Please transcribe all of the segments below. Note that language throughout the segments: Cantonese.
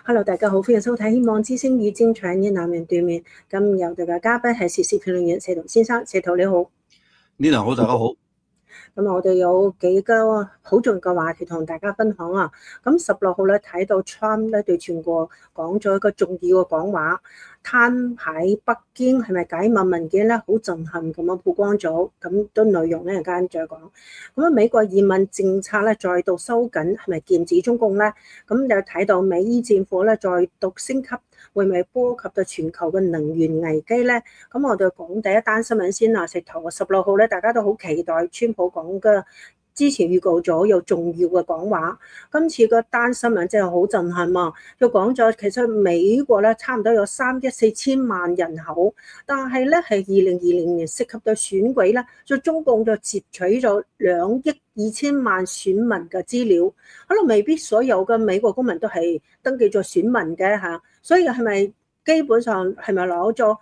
Hello，大家好，歡迎收睇《希望之聲與精彩呢男人對面》。今日我哋嘅嘉賓係時事評論員石圖先生，石圖你好。 Nina好，大家好。 咁我哋有幾個好重要嘅話題同大家分享啊。咁16號咧睇到 Trump 咧對全國講咗一個重要嘅講話，攤喺北京係咪解密文件咧，好震撼咁樣曝光咗。咁都內容咧，陣間再講。咁啊，美國移民政策咧再度收緊，係咪劍指中共咧？咁又睇到美伊戰火咧再度升級，會唔會波及到全球嘅能源危機咧？咁我哋講第一單新聞先啦。石頭16號咧，大家都好期待川普講嘅，之前預告咗有重要嘅講話。今次個單新聞真係好震撼啊！佢講咗其實美國咧差唔多有3億4千萬人口，但係咧係2020年涉及到選舉咧，就中共就截取咗2億2千萬選民嘅資料，可能未必所有嘅美國公民都係登記咗選民嘅嚇，所以係咪基本上係咪攞咗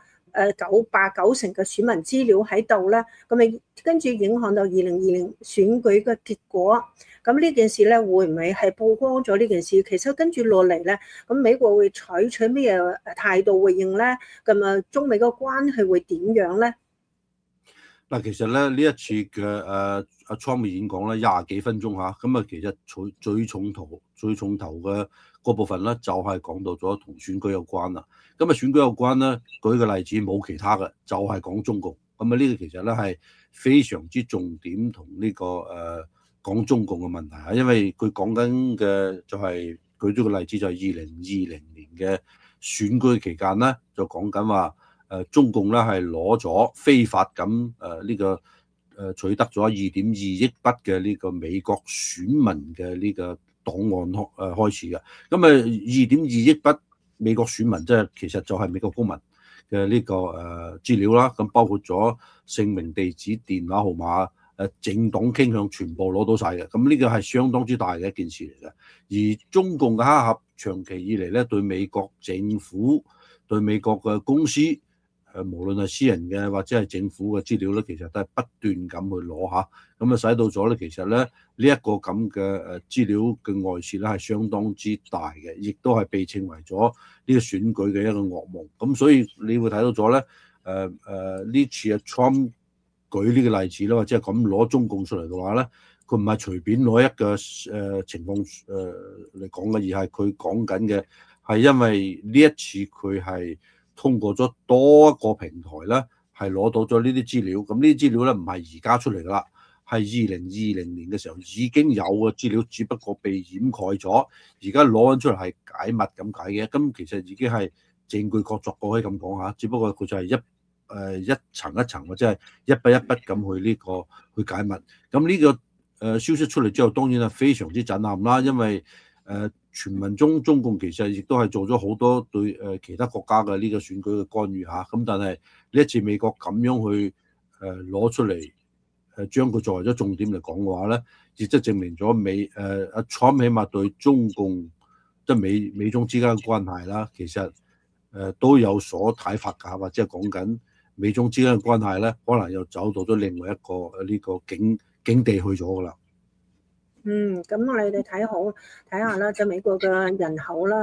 89%嘅選民資料喺度咧？咁咪跟住影響到2020選舉嘅結果。咁呢件事咧會唔會係曝光咗呢件事？其實跟住落嚟咧，咁美國會採取咩態度回應咧？咁啊，中美嘅關係會點樣咧？ 嗱，其實咧呢一次嘅阿 Trump 嘅演講咧20幾分鐘嚇，咁啊其實最重頭嘅嗰部分咧就係講到咗同選舉有關啦。咁啊選舉有關咧，舉個例子冇其他嘅，就係講中共。咁啊呢個其實咧係非常之重點同呢個講中共嘅問題啊，因為佢講緊嘅就係舉咗個例子，就係2020年嘅選舉期間咧，就講緊話。中共咧係攞咗非法咁呢個取得咗2.2億筆嘅呢個美國選民嘅呢個檔案開始嘅。咁啊2.2億筆美國選民即係其實就係美國公民嘅呢個資料啦。咁包括咗姓名、地址、電話號碼、政黨傾向全部攞到晒嘅。咁呢個係相當之大嘅一件事嚟嘅。而中共嘅黑客長期以嚟咧對美國政府、對美國嘅公司。無論係私人嘅或者係政府嘅資料咧，其實都係不斷咁去攞下，咁啊使到咗咧，其實咧呢一個咁嘅資料嘅外泄咧係相當之大嘅，亦都係被稱為咗呢個選舉嘅一個噩夢。咁所以你會睇到咗咧，呢次啊 Trump 舉呢個例子啦，或者係咁攞中共出嚟嘅話咧，佢唔係隨便攞一個情況嚟講嘅，而係佢講緊嘅係因為呢一次佢係。通過咗多一個平台咧，係攞到咗呢啲資料。咁呢啲資料咧唔係而家出嚟噶啦，係2020年嘅時候已經有嘅資料，只不過被掩蓋咗。而家攞緊出嚟係解密咁解嘅。咁其實已經係證據確鑿，我可以咁講下。只不過佢就係一層一層或者係一筆一筆咁去呢個去解密。咁呢個消息出嚟之後，當然係非常之震撼啦，因為傳聞中中共其實亦都係做咗好多對其他國家嘅呢個選舉嘅干預嚇，咁但係呢一次美國咁樣去攞出嚟將佢作為咗重點嚟講嘅話咧，亦即係證明咗阿 Trump 起碼對中共即係美中之間嘅關係啦，其實都有所睇法㗎，或者係講緊美中之間嘅關係咧，可能又走到咗另外一個呢個境地去咗㗎啦。 咁我哋睇下啦，就美國嘅人口啦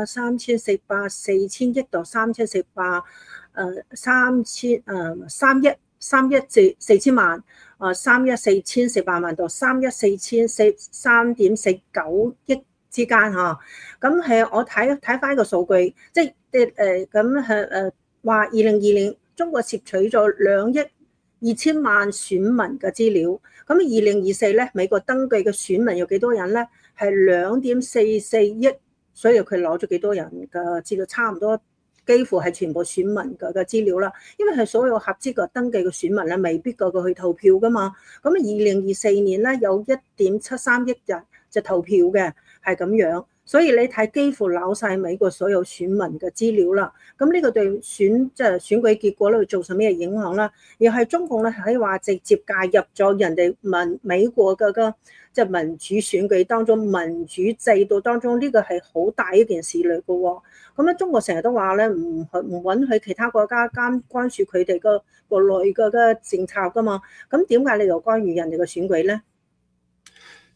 ，3千億到3億4千萬，3億4千4百萬到3億3.49億之間嚇。咁係我睇翻個數據，即係咁係話2020中國攝取咗2億2千萬選民嘅資料。咁2024咧，美國登記嘅選民有幾多人咧？係2.44億，所以佢攞咗幾多人嘅資料，差唔多幾乎係全部選民嘅資料啦。因為係所有合資格登記嘅選民咧，未必個個去投票噶嘛。咁2024年咧有1.73億人就投票嘅，係咁樣。所以你睇幾乎攞晒美國所有選民嘅資料啦，咁呢個對選舉結果咧會造成咩影響咧？又係中共咧可以話直接介入咗人哋美國嘅即係民主選舉當中、民主制度當中，呢個係好大一件事嚟嘅喎。咁咧中國成日都話咧唔允許其他國家干涉佢哋個內嘅政策噶嘛，咁點解你又干預人哋嘅選舉咧？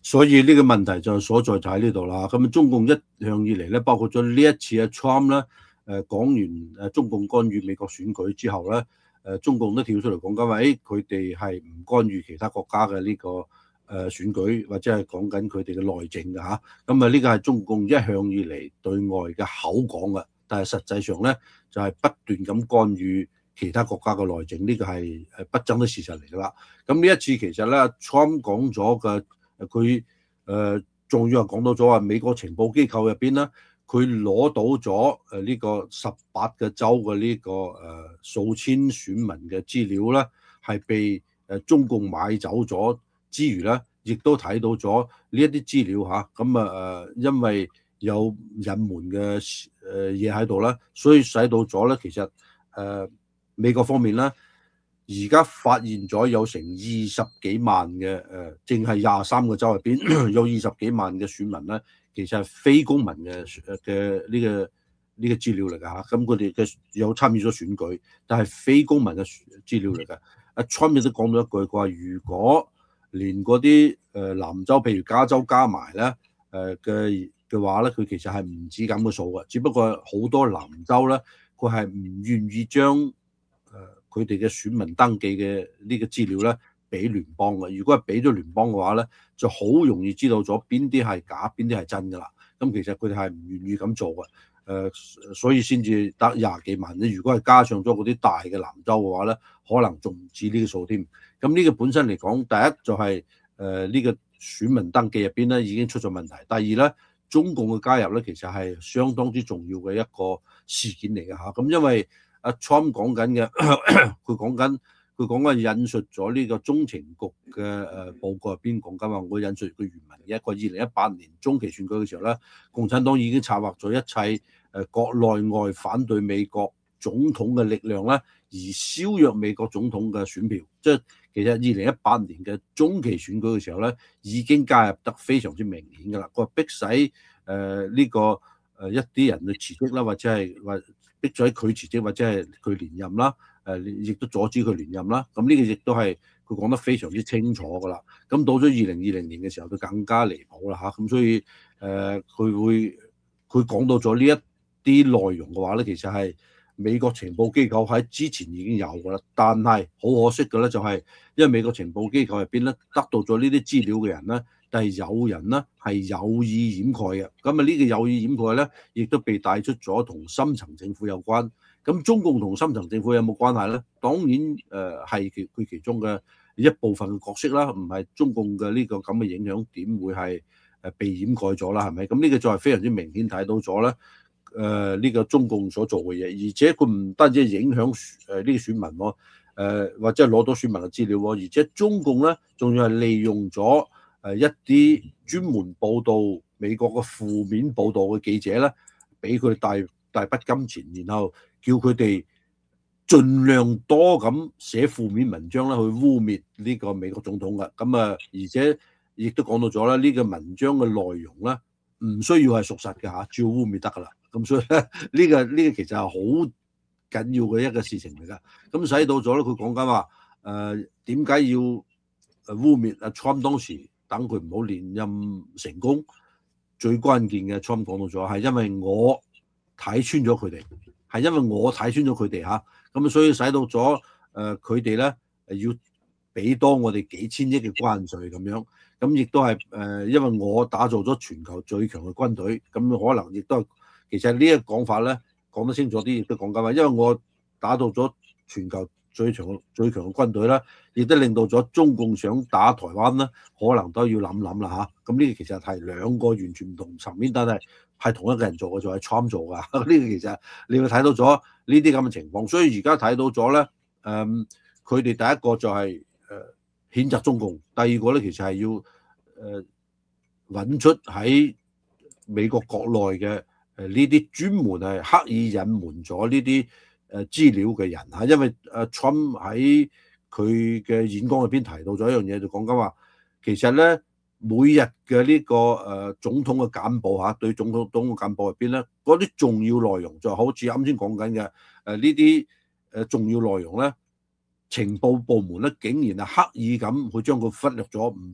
所以呢個問題就所在就喺呢度啦。咁中共一向以嚟咧，包括咗呢一次Trump 咧，講完中共干預美國選舉之後咧，中共都跳出嚟講緊話，佢哋係唔干預其他國家嘅呢個選舉，或者係講緊佢哋嘅內政嘅嚇。咁呢個係中共一向以嚟對外嘅口講嘅，但係實際上咧就係不斷咁干預其他國家嘅內政，呢個係不爭的事實嚟㗎啦。咁呢一次其實咧，Trump 講咗嘅。佢仲要係講到咗話美國情報機構入邊咧，佢攞到咗呢個18個州嘅呢個數千選民嘅資料咧，係被中共買走咗之餘咧，亦都睇到咗呢一啲資料嚇。咁因為有隱瞞嘅嘢喺度啦，所以使到咗咧，其實美國方面咧。而家發現咗有成20幾萬嘅淨係23個州入邊有20幾萬嘅選民咧，其實係非公民嘅呢個資料嚟㗎嚇。咁佢哋嘅有參與咗選舉，但係非公民嘅資料嚟㗎。阿 Trump 都講到一句，佢話如果連嗰啲南州，譬如加州加埋咧嘅話咧，佢其實係唔止咁嘅數嘅，只不過好多南州咧，佢係唔願意將佢哋嘅選民登記嘅呢個資料咧，俾聯邦嘅。如果係俾咗聯邦嘅話咧，就好容易知道咗邊啲係假，邊啲係真㗎啦。咁其實佢哋係唔願意咁做嘅，所以先至得20幾萬。如果係加上咗嗰啲大嘅南州嘅話咧，可能仲唔止呢個數添。咁呢個本身嚟講，第一就係呢個選民登記入邊咧已經出咗問題。第二咧，中共嘅加入咧，其實係相當之重要嘅一個事件嚟嘅嚇。咁因為阿 Trump 講緊嘅，佢講緊引述咗呢個中情局嘅報告入邊講緊話，我引述佢原文嘅一個2018年中期選舉嘅時候咧，共產黨已經策劃咗一切國內外反對美國總統嘅力量咧，而削弱美國總統嘅選票。即係其實2018年嘅中期選舉嘅時候咧，已經介入得非常之明顯㗎啦。佢話逼使呢個一啲人去辭職啦，或者係逼咗佢辭職或者係佢連任啦，亦都阻止佢連任啦。咁呢個亦都係佢講得非常之清楚㗎啦。咁到咗2020年嘅時候，就更加離譜啦嚇。咁所以佢講到咗呢一啲內容嘅話咧，其實係美國情報機構喺之前已經有㗎啦。但係好可惜嘅咧，就係因為美國情報機構入邊咧得到咗呢啲資料嘅人咧，但係有人咧係有意掩蓋嘅。咁呢個有意掩蓋咧，亦都被帶出咗同深層政府有關。咁中共同深層政府有冇關係咧？當然係佢其中嘅一部分嘅角色啦，唔係中共嘅呢個咁嘅影響點會係被掩蓋咗啦？係咪？咁呢個就係非常之明顯睇到咗咧。呢個中共所做嘅嘢，而且佢唔單止係影響呢個選民喎，或者係攞到選民嘅資料喎，而且中共咧仲要係利用咗一啲專門報導美國嘅負面報導嘅記者咧，俾佢哋大筆金錢，然後叫佢哋盡量多咁寫負面文章咧，去污蔑呢個美國總統嘅。咁而且亦都講到咗啦，呢個文章嘅內容咧，唔需要係屬實嘅嚇，照污蔑得㗎啦。咁所以咧，呢個其實係好緊要嘅一個事情嚟㗎。咁使到咗咧，佢講緊話點解要污蔑阿 Trump 當時等佢唔好連任成功？最關鍵嘅 Trump 講到咗係因為我睇穿咗佢哋，係因為我睇穿咗佢哋嚇。咁所以使到咗佢哋咧要俾多我哋幾千億嘅關稅咁樣。咁亦都係因為我打造咗全球最強嘅軍隊，咁可能亦都係。其實呢一個講法咧講得清楚啲，亦都講緊話，因為我打到咗全球最強嘅軍隊啦，亦都令到咗中共想打台灣咧，可能都要諗諗啦嚇。咁呢個其實係兩個完全唔同層面，但係同一個人做嘅，就係 Trump 做㗎。呢個其實你會睇到咗呢啲咁嘅情況，所以而家睇到咗咧，佢哋第一個就係譴責中共，第二個咧其實係要揾出喺美國國內嘅。呢啲專門係刻意隱瞞咗呢啲資料嘅人嚇，因為Trump 喺佢嘅演講入邊提到咗一樣嘢，就講緊話，其實咧每日嘅呢個總統嘅簡報嚇，對總統嘅簡報入邊咧，嗰啲重要內容就好似啱先講緊嘅呢啲重要內容咧，情報部門咧竟然係刻意咁去將佢忽略咗，唔俾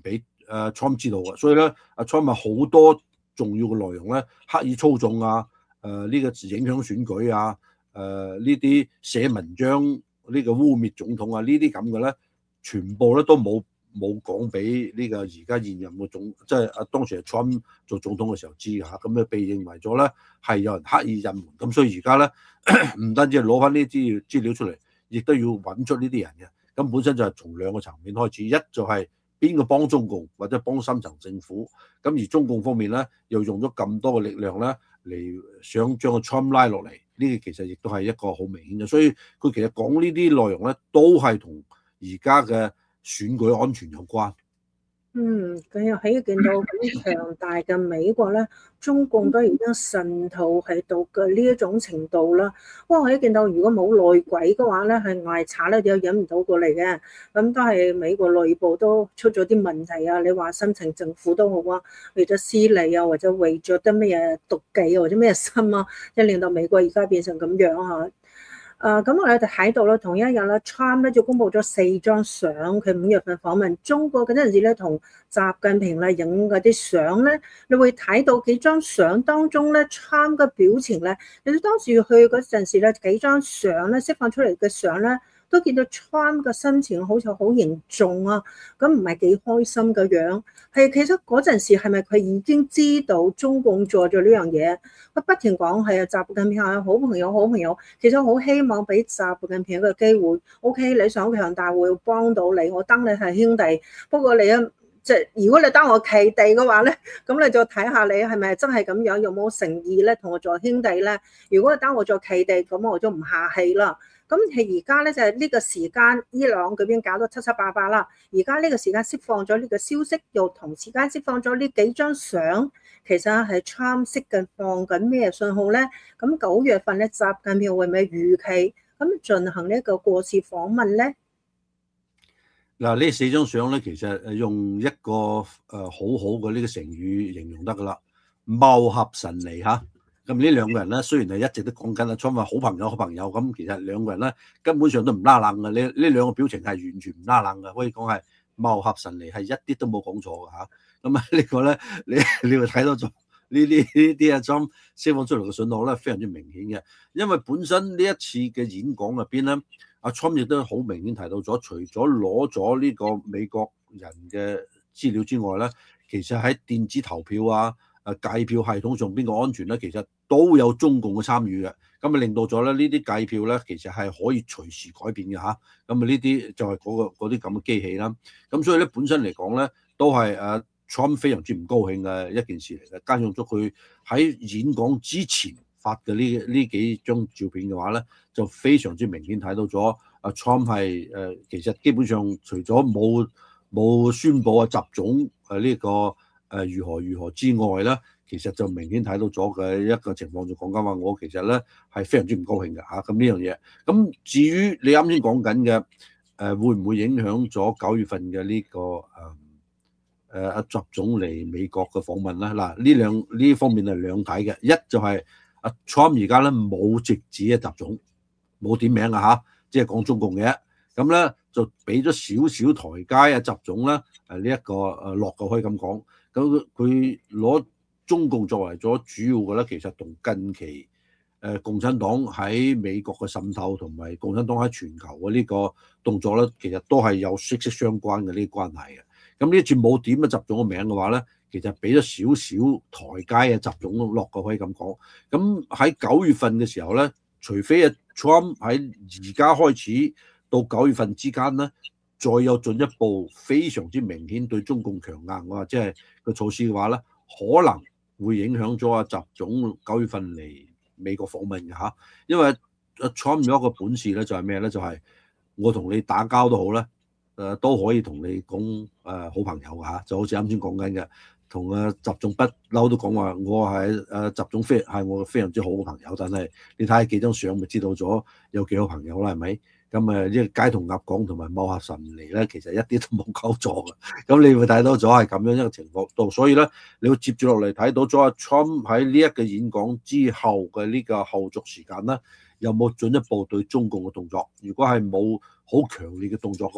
Trump 知道嘅，所以咧Trump 咪好多重要嘅內容咧刻意操縱啊，呢個影響選舉啊，呢啲寫文章呢個污蔑總統啊，呢啲咁嘅咧，全部咧都冇講俾呢個而家現任嘅即係當時係 Trump 做總統嘅時候知嚇，咁被認為咗咧係有人刻意隱瞞，咁所以而家咧唔單止係攞翻呢啲資料出嚟，亦都要揾出呢啲人嘅。咁本身就係從兩個層面開始，一就係邊個幫中共或者幫深層政府，咁而中共方面咧又用咗咁多嘅力量咧嚟想將個 Trump 拉落嚟，呢個其實亦都係一個好明顯嘅，所以佢其實講呢啲內容咧都係同而家嘅選舉安全有關。 佢又可以見到咁強大嘅美國咧，中共都已經滲透喺度嘅呢一種程度啦。不過可以見到，如果冇內鬼嘅話咧，係外賊咧就引唔到過嚟嘅。咁都係美國內部都出咗啲問題啊！你話深層政府都好啊，為咗私利啊，或者為咗啲咩嘢妒忌啊，或者咩心啊，即係令到美國而家變成咁樣嚇。咁我哋就睇到啦，同一日咧 Trump 咧就公布咗4張相，佢5月份訪問中國嗰陣時咧，同習近平咧影嗰啲相咧，你會睇到幾張相當中咧 Trump 嘅表情咧，你當時去嗰陣時咧，幾張相咧釋放出嚟嘅相咧，都見到 Trump 嘅心情好似好嚴重啊，咁唔係幾開心嘅樣。係其實嗰陣時係咪佢已經知道中共做咗呢樣嘢？佢不停講係啊，習近平係好朋友，好朋友。其實好希望俾習近平一個機會。OK， 你想強大會幫到你，我當你係兄弟。不過你即係如果你當我契弟嘅話咧，咁你就睇下你係咪真係咁樣，有冇誠意咧同我做兄弟咧？如果你當我做契弟，咁我就唔下氣啦。咁係而家咧就係呢個時間，伊朗嗰邊搞到七七八八啦。而家呢個時間釋放咗呢個消息，又同時間釋放咗呢幾張相，其實係 Trump 釋緊放緊咩信號咧？咁9月份咧，習近平會唔會預期咁進行呢一個過次訪問咧？ 嗱，呢4張相咧，其實用一個好好嘅呢個成語形容得噶啦，貌合神離嚇。咁呢兩個人咧，雖然係一直都講緊阿 Trump 話好朋友好朋友，咁其實兩個人咧根本上都唔拉冷嘅。呢兩個表情係完全唔拉冷嘅，可以講係貌合神離，係一啲都冇講錯嘅嚇。咁呢個咧，你會睇到咗呢啲阿 Trump 釋放出嚟嘅信號咧，非常之明顯嘅。因為本身呢一次嘅演講入邊咧，阿 Trump 亦都好明顯提到咗，除咗攞咗呢個美國人嘅資料之外咧，其實喺電子投票啊、計票系統上邊嘅安全咧，其實都有中共嘅參與嘅，咁啊令到咗咧呢啲計票咧，其實係可以隨時改變嘅嚇。咁啊呢啲就係嗰啲咁嘅機器啦。咁所以咧本身嚟講咧，都係Trump 非常之唔高興嘅一件事嚟嘅。加上咗佢喺演講之前發嘅呢幾張照片嘅話咧，就非常之明顯睇到咗Trump 係其實基本上除咗冇宣佈習總呢個如何之外咧，其實就明顯睇到咗嘅一個情況，就講緊話我其實咧係非常之唔高興嘅嚇。咁呢樣嘢，咁至於你啱先講緊嘅會唔會影響咗9月份嘅呢個阿習總嚟美國嘅訪問咧？嗱，呢方面係兩睇嘅。一就係阿 Trump 而家咧冇直指嘅習總，冇點名啊嚇，即係講中共嘅。咁咧就俾咗少少台階啊習總咧呢一個落嘅可以咁講。咁佢攞中共作為咗主要嘅咧，其實同近期共產黨喺美國嘅滲透同埋共產黨喺全球嘅呢個動作咧，其實都係有息息相關嘅呢啲關係嘅。咁呢一次冇點啊習總嘅名嘅話咧，其實俾咗少少台階啊習總落嘅可以咁講。咁喺9月份嘅時候咧，除非啊 Trump 喺而家開始到9月份之間咧，再有進一步非常之明顯對中共強硬或者係個措施嘅話咧，可能會影響咗阿習總9月份嚟美國訪問嘅嚇。因為阿 Trump 有一個本事咧，就係咩咧？就係我同你打交都好咧，都可以同你講好朋友嚇。就好似啱先講緊嘅，同阿習總不嬲都講話，我係習總係我非常之好嘅朋友。但係你睇下幾張相，咪知道咗有幾好朋友啦，係咪？咁呢個街同鴨講同埋貌合神離咧，其實一啲都冇搞錯嘅。咁你會睇到咗係咁樣一個情況度，所以咧，你會接住落嚟睇到咗阿 Trump 喺呢一個演講之後嘅呢個後續時間咧，有冇進一步對中共嘅動作？如果係冇好強烈嘅動作嘅話咧，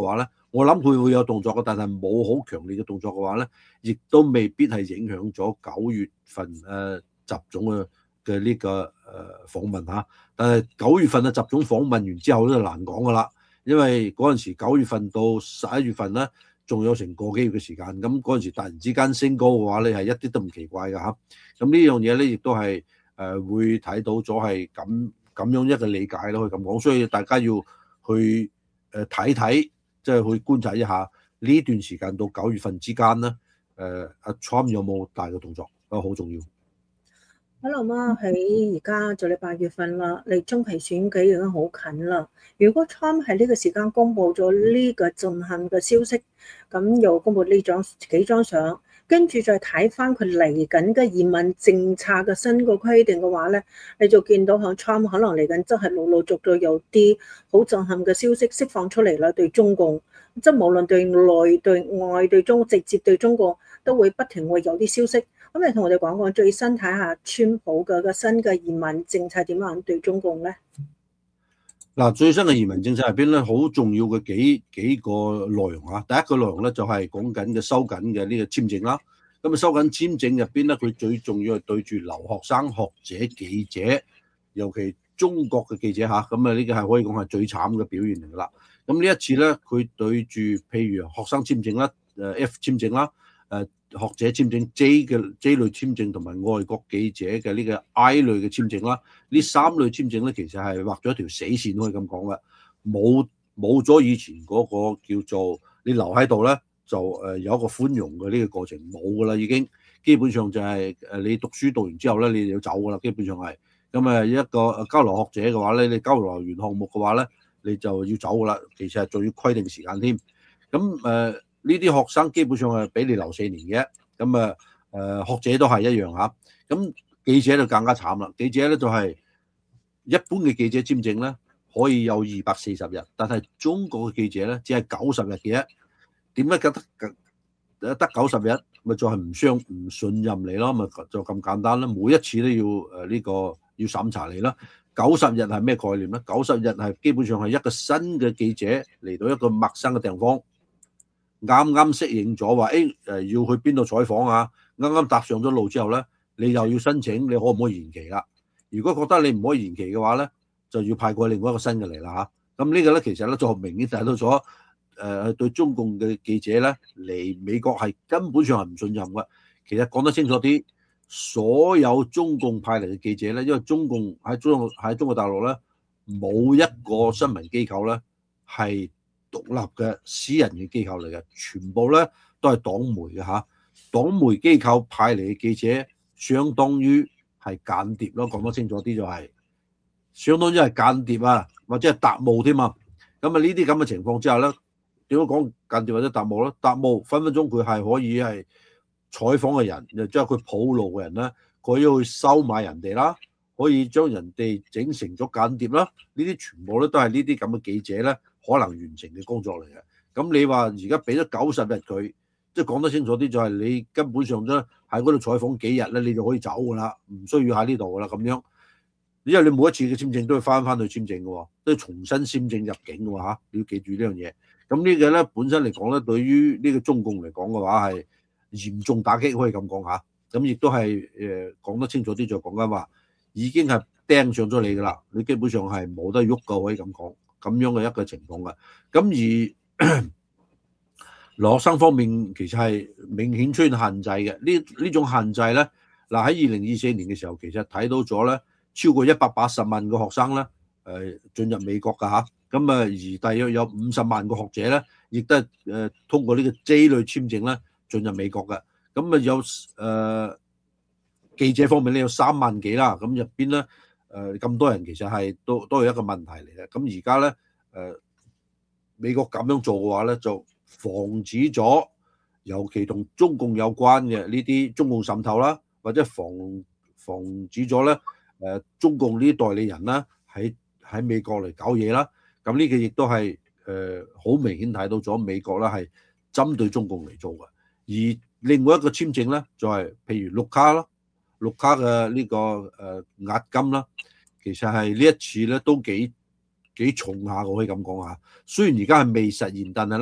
我諗佢會有動作嘅，但係冇好強烈嘅動作嘅話咧，亦都未必係影響咗9月份習總嘅呢個訪問嚇。但係9月份嘅習總訪問完之後咧就難講㗎啦，因為嗰陣時9月份到11月份咧仲有成個幾月嘅時間，咁嗰陣時突然之間升高嘅話咧係一啲都唔奇怪㗎嚇。咁呢樣嘢咧亦都係會睇到咗係咁樣一個理解咯，可以咁講，所以大家要去睇睇。即係去觀察一下呢段時間到9月份之間咧，阿 Trump 有冇大嘅動作，好重要。 我諗啊，喺而家就嚟8月份啦，離中期選舉已經好近啦。如果 Trump 喺呢個時間公布咗呢個震撼嘅消息，咁又公布呢幾張相，跟住再睇翻佢嚟緊嘅移民政策嘅新個規定嘅話咧，你就見到響 Trump 可能嚟緊真係陸陸續續有啲好震撼嘅消息釋放出嚟啦，對中共，即係無論對內對外對中直接對中國都會不停會有啲消息。咁你同我哋講講最新睇下川普嘅新嘅移民政策點樣對中共咧？ 嗱，最新嘅移民政策入邊咧，好重要嘅幾個內容啊。第一個內容咧就係講緊嘅收緊嘅呢個簽證啦。咁啊，收緊簽證入邊咧，佢最重要係對住留學生、學者、記者，尤其中國嘅記者嚇。咁啊，呢個係可以講係最慘嘅表現嚟㗎啦。咁呢一次咧，佢對住譬如學生簽證啦、F 簽證啦、學者簽證 J 類簽證同埋外國記者嘅呢個 I 類嘅簽證啦，呢3類簽證咧其實係畫咗一條死線，可以咁講嘅，冇咗以前嗰個叫做你留喺度咧就有一個寬容嘅呢個過程，冇噶啦已經，基本上就係你讀書讀完之後咧你就要走噶啦，基本上係咁一個交流學者嘅話咧，你交流完項目嘅話咧你就要走噶啦，其實係仲要規定時間添，咁呢啲學生基本上係俾你留4年嘅，咁學者都係一樣嚇。咁記者就更加慘啦，記者咧就係一般嘅記者簽證咧可以有240日，但係中國嘅記者咧只係90日嘅啫。點解得90日？咪就係唔信任你咯，咪就咁簡單啦。每一次都要呢個要審查你啦。90日係咩概念咧？90日係基本上係一個新嘅記者嚟到一個陌生嘅地方。啱啱適應咗話，要去邊度採訪啊？啱啱搭上咗路之後咧，你又要申請，你可唔可以延期啦？如果覺得你唔可以延期嘅話咧，就要派過另外一個新嘅嚟啦嚇。咁呢個咧其實咧就明顯睇到咗對中共嘅記者咧嚟美國係根本上係唔信任嘅。其實講得清楚啲，所有中共派嚟嘅記者咧，因為中共喺中國大陸咧冇一個新聞機構咧係獨立嘅私人嘅機構嚟嘅，全部咧都係黨媒嘅嚇。黨媒機構派嚟嘅記者，相當於係間諜咯。講得清楚啲就係，相當於係間諜啊，或者係特務添啊。咁啊呢啲咁嘅情況之下咧，點樣講間諜或者特務咧？特務分分鐘佢係可以係採訪嘅人，又即係佢鋪路嘅人咧，佢要去收買人哋啦，可以將人哋整成咗間諜啦。呢啲全部咧都係呢啲咁嘅記者咧可能完成嘅工作嚟嘅。咁你話而家俾咗90日佢，即係講得清楚啲，就係你根本上咧喺嗰度採訪幾日咧，你就可以走噶啦，唔需要喺呢度噶啦咁樣。因為你每一次嘅簽證都要翻去簽證嘅喎，都要重新簽證入境嘅喎嚇，你要記住呢樣嘢。咁呢個咧本身嚟講咧，對於呢個中共嚟講嘅話係嚴重打擊，可以咁講嚇。咁亦都係講得清楚啲，就講緊話已經係釘上咗你噶啦，你基本上係冇得喐嘅，可以咁講。咁樣嘅一個情況嘅，咁而留學生方面其實係明顯出現限制嘅。呢種限制咧，嗱喺2024年嘅時候，其實睇到咗咧，超過180萬個學生咧，進入美國㗎嚇。咁而大約有50萬個學者咧，亦都係通過呢個 J 類簽證咧進入美國嘅。咁有記者方面咧有3萬幾啦，咁入邊咧。咁多人其實係都係一個問題嚟嘅。咁而家咧美國咁樣做嘅話咧，就防止咗，尤其同中共有關嘅呢啲中共滲透啦，或者防止咗咧中共呢啲代理人啦喺美國嚟搞嘢啦。咁呢個亦都係好明顯睇到咗美國咧係針對中共嚟做嘅。而另外一個簽證咧就係譬如綠卡啦。綠卡嘅呢個押金啦，其實係呢一次咧都幾重下，我可以咁講下。雖然而家係未實現，但係咧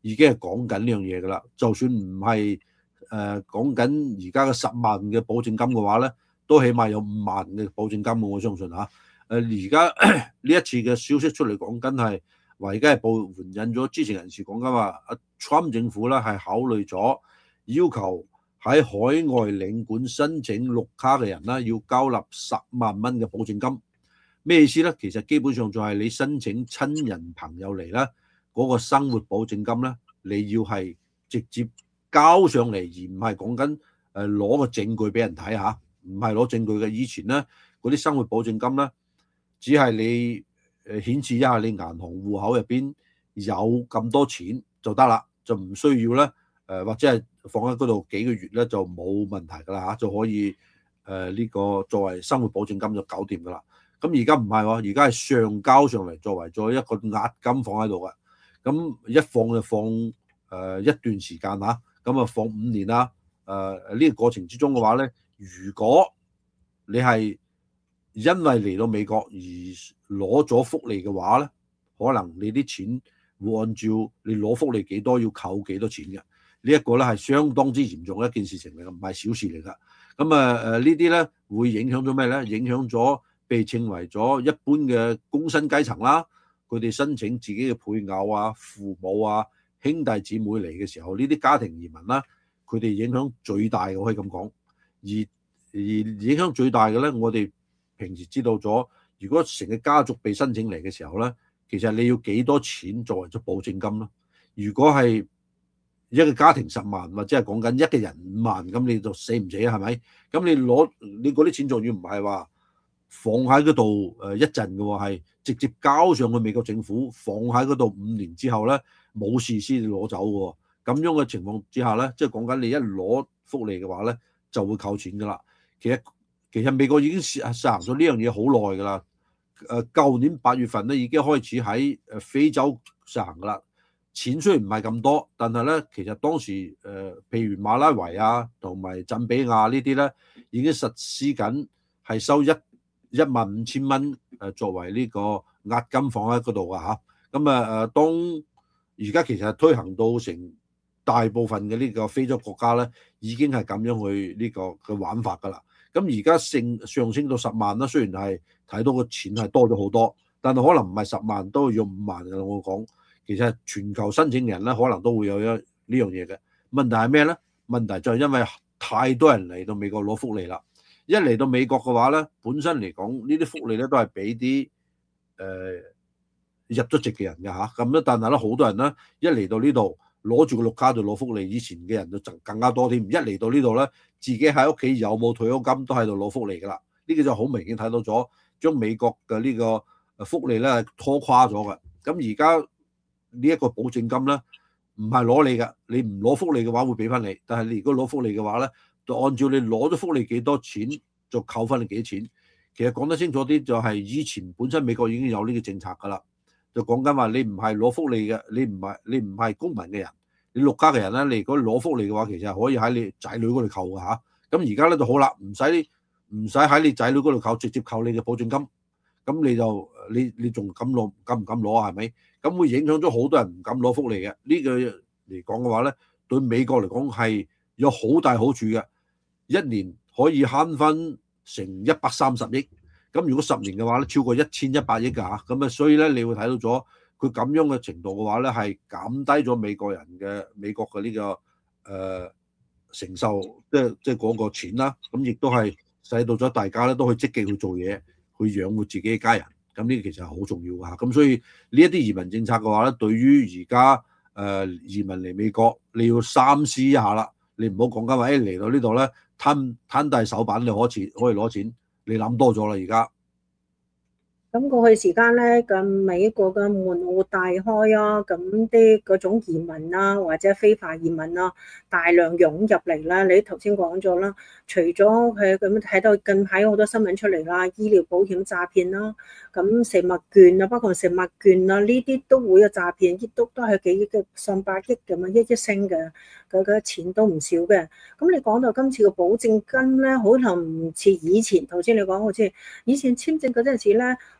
已經係講緊呢樣嘢㗎啦。就算唔係講緊而家嘅10萬嘅保證金嘅話咧，都起碼有5萬嘅保證金，我相信嚇。而家呢一次嘅消息出嚟講緊係話，而家係報援引咗知情人士講緊話，阿 Trump 政府咧係考慮咗要求喺海外領館申請綠卡嘅人啦，要交納10萬蚊嘅保證金。咩意思咧？其實基本上就係你申請親人朋友嚟咧，嗰個生活保證金咧，你要係直接交上嚟，而唔係講緊攞個證據俾人睇嚇，唔係攞證據嘅。以前咧嗰啲生活保證金咧，只係你顯示一下你銀行戶口入邊有咁多錢就得啦，就唔需要咧或者係放喺嗰度幾個月咧就冇問題㗎啦嚇，就可以呢個作為生活保證金就搞掂㗎啦。咁而家唔係喎，而家係上交上嚟作為咗一個押金放喺度嘅，咁一放就放一段時間嚇，咁啊放5年啦。呢個過程之中嘅話咧，如果你係因為嚟到美國而攞咗福利嘅話咧，可能你啲錢會按照你攞福利幾多要扣幾多錢嘅。呢一個咧係相當之嚴重嘅一件事情嚟嘅，唔係小事嚟㗎。咁呢啲咧會影響咗咩咧？影響咗被稱為咗一般嘅工薪階層啦，佢哋申請自己嘅配偶啊、父母啊、兄弟姊妹嚟嘅時候，呢啲家庭移民啦，佢哋影響最大嘅，可以咁講。而影響最大嘅咧，我哋平時知道咗，如果成個家族被申請嚟嘅時候咧，其實你要幾多錢作為咗保證金咧？如果係一個家庭10萬，或者係講緊一個人5萬，咁你就死唔死啊？係咪？咁你嗰啲錢仲要唔係話放喺嗰度一陣嘅喎，係直接交上去美國政府，放喺嗰度5年之後咧冇事先攞走嘅喎。咁樣嘅情況之下咧，即係講緊你一攞福利嘅話咧，就會扣錢㗎啦。其實美國已經實行咗呢樣嘢好耐㗎啦。舊年8月份咧已經開始喺非洲實行㗎啦。錢雖然唔係咁多，但係咧其實當時譬如馬拉維啊同埋贊比亞呢啲咧已經實施緊係收15000蚊作為呢個押金放喺嗰度㗎嚇。咁當而家其實推行到成大部分嘅呢個非洲國家咧，已經係咁樣去呢個嘅玩法㗎啦。咁而家上升到10萬啦，雖然係睇到個錢係多咗好多，但係可能唔係10萬都要5萬㗎啦。我講其實全球申請人咧，可能都會有呢樣嘢嘅。問題係咩咧？問題就係因為太多人嚟到美國攞福利啦。一嚟到美國嘅話咧，本身嚟講呢啲福利咧都係俾啲入咗籍嘅人嘅嚇。咁咧，但係咧好多人咧一嚟到呢度攞住個綠卡就攞福利，以前嘅人就更加多添。一嚟到呢度咧，自己喺屋企有冇退休金都喺度攞福利㗎啦。呢個就好明顯睇到咗，將美國嘅呢個福利咧拖垮咗嘅。咁而家呢一個保證金咧，唔係攞你㗎，你唔攞福利嘅話會俾翻你，但係你如果攞福利嘅話咧，就按照你攞咗福利幾多錢，就扣翻你幾錢。其實講得清楚啲，就係以前本身美國已經有呢個政策㗎啦，就講緊話你唔係攞福利嘅，你唔係公民嘅人，你綠卡嘅人咧，你如果攞福利嘅話，其實係可以喺你仔女嗰度扣㗎嚇。咁而家咧就好啦，唔使喺你仔女嗰度扣，直接扣你嘅保證金。咁你仲敢唔敢攞啊？係咪？咁會影響咗好多人唔敢攞福利嘅。呢個嚟講嘅話咧，對美國嚟講係有好大好處嘅，一年可以慳翻成130億。咁如果10年嘅話咧，超過1100億㗎嚇。咁啊，所以咧你會睇到咗佢咁樣嘅程度嘅話咧，係減低咗美國嘅呢個承受即係嗰個錢啦。咁亦都係使到咗大家咧都去積極去做嘢，去養活自己嘅家人。咁呢個其實係好重要㗎。咁所以呢一啲移民政策嘅話咧，對於而家移民嚟美國，你要三思一下啦。你唔好講緊話嚟到呢度咧攤大手板，你可以攞錢，你諗多咗啦而家。 咁過去時間咧，咁美國嘅門戶大開啊，咁啲嗰種移民啊，或者非法移民啊，大量湧入嚟啦。你頭先講咗啦，除咗係咁睇到近排好多新聞出嚟啦，醫療保險詐騙啦，咁食物券啊，包括食物券啊，呢啲都會有詐騙，亦都係幾億嘅上百億咁樣，一升嘅，嗰錢都唔少嘅。咁你講到今次嘅保證金咧，可能唔似以前，頭先你講好似以前簽證嗰陣時咧。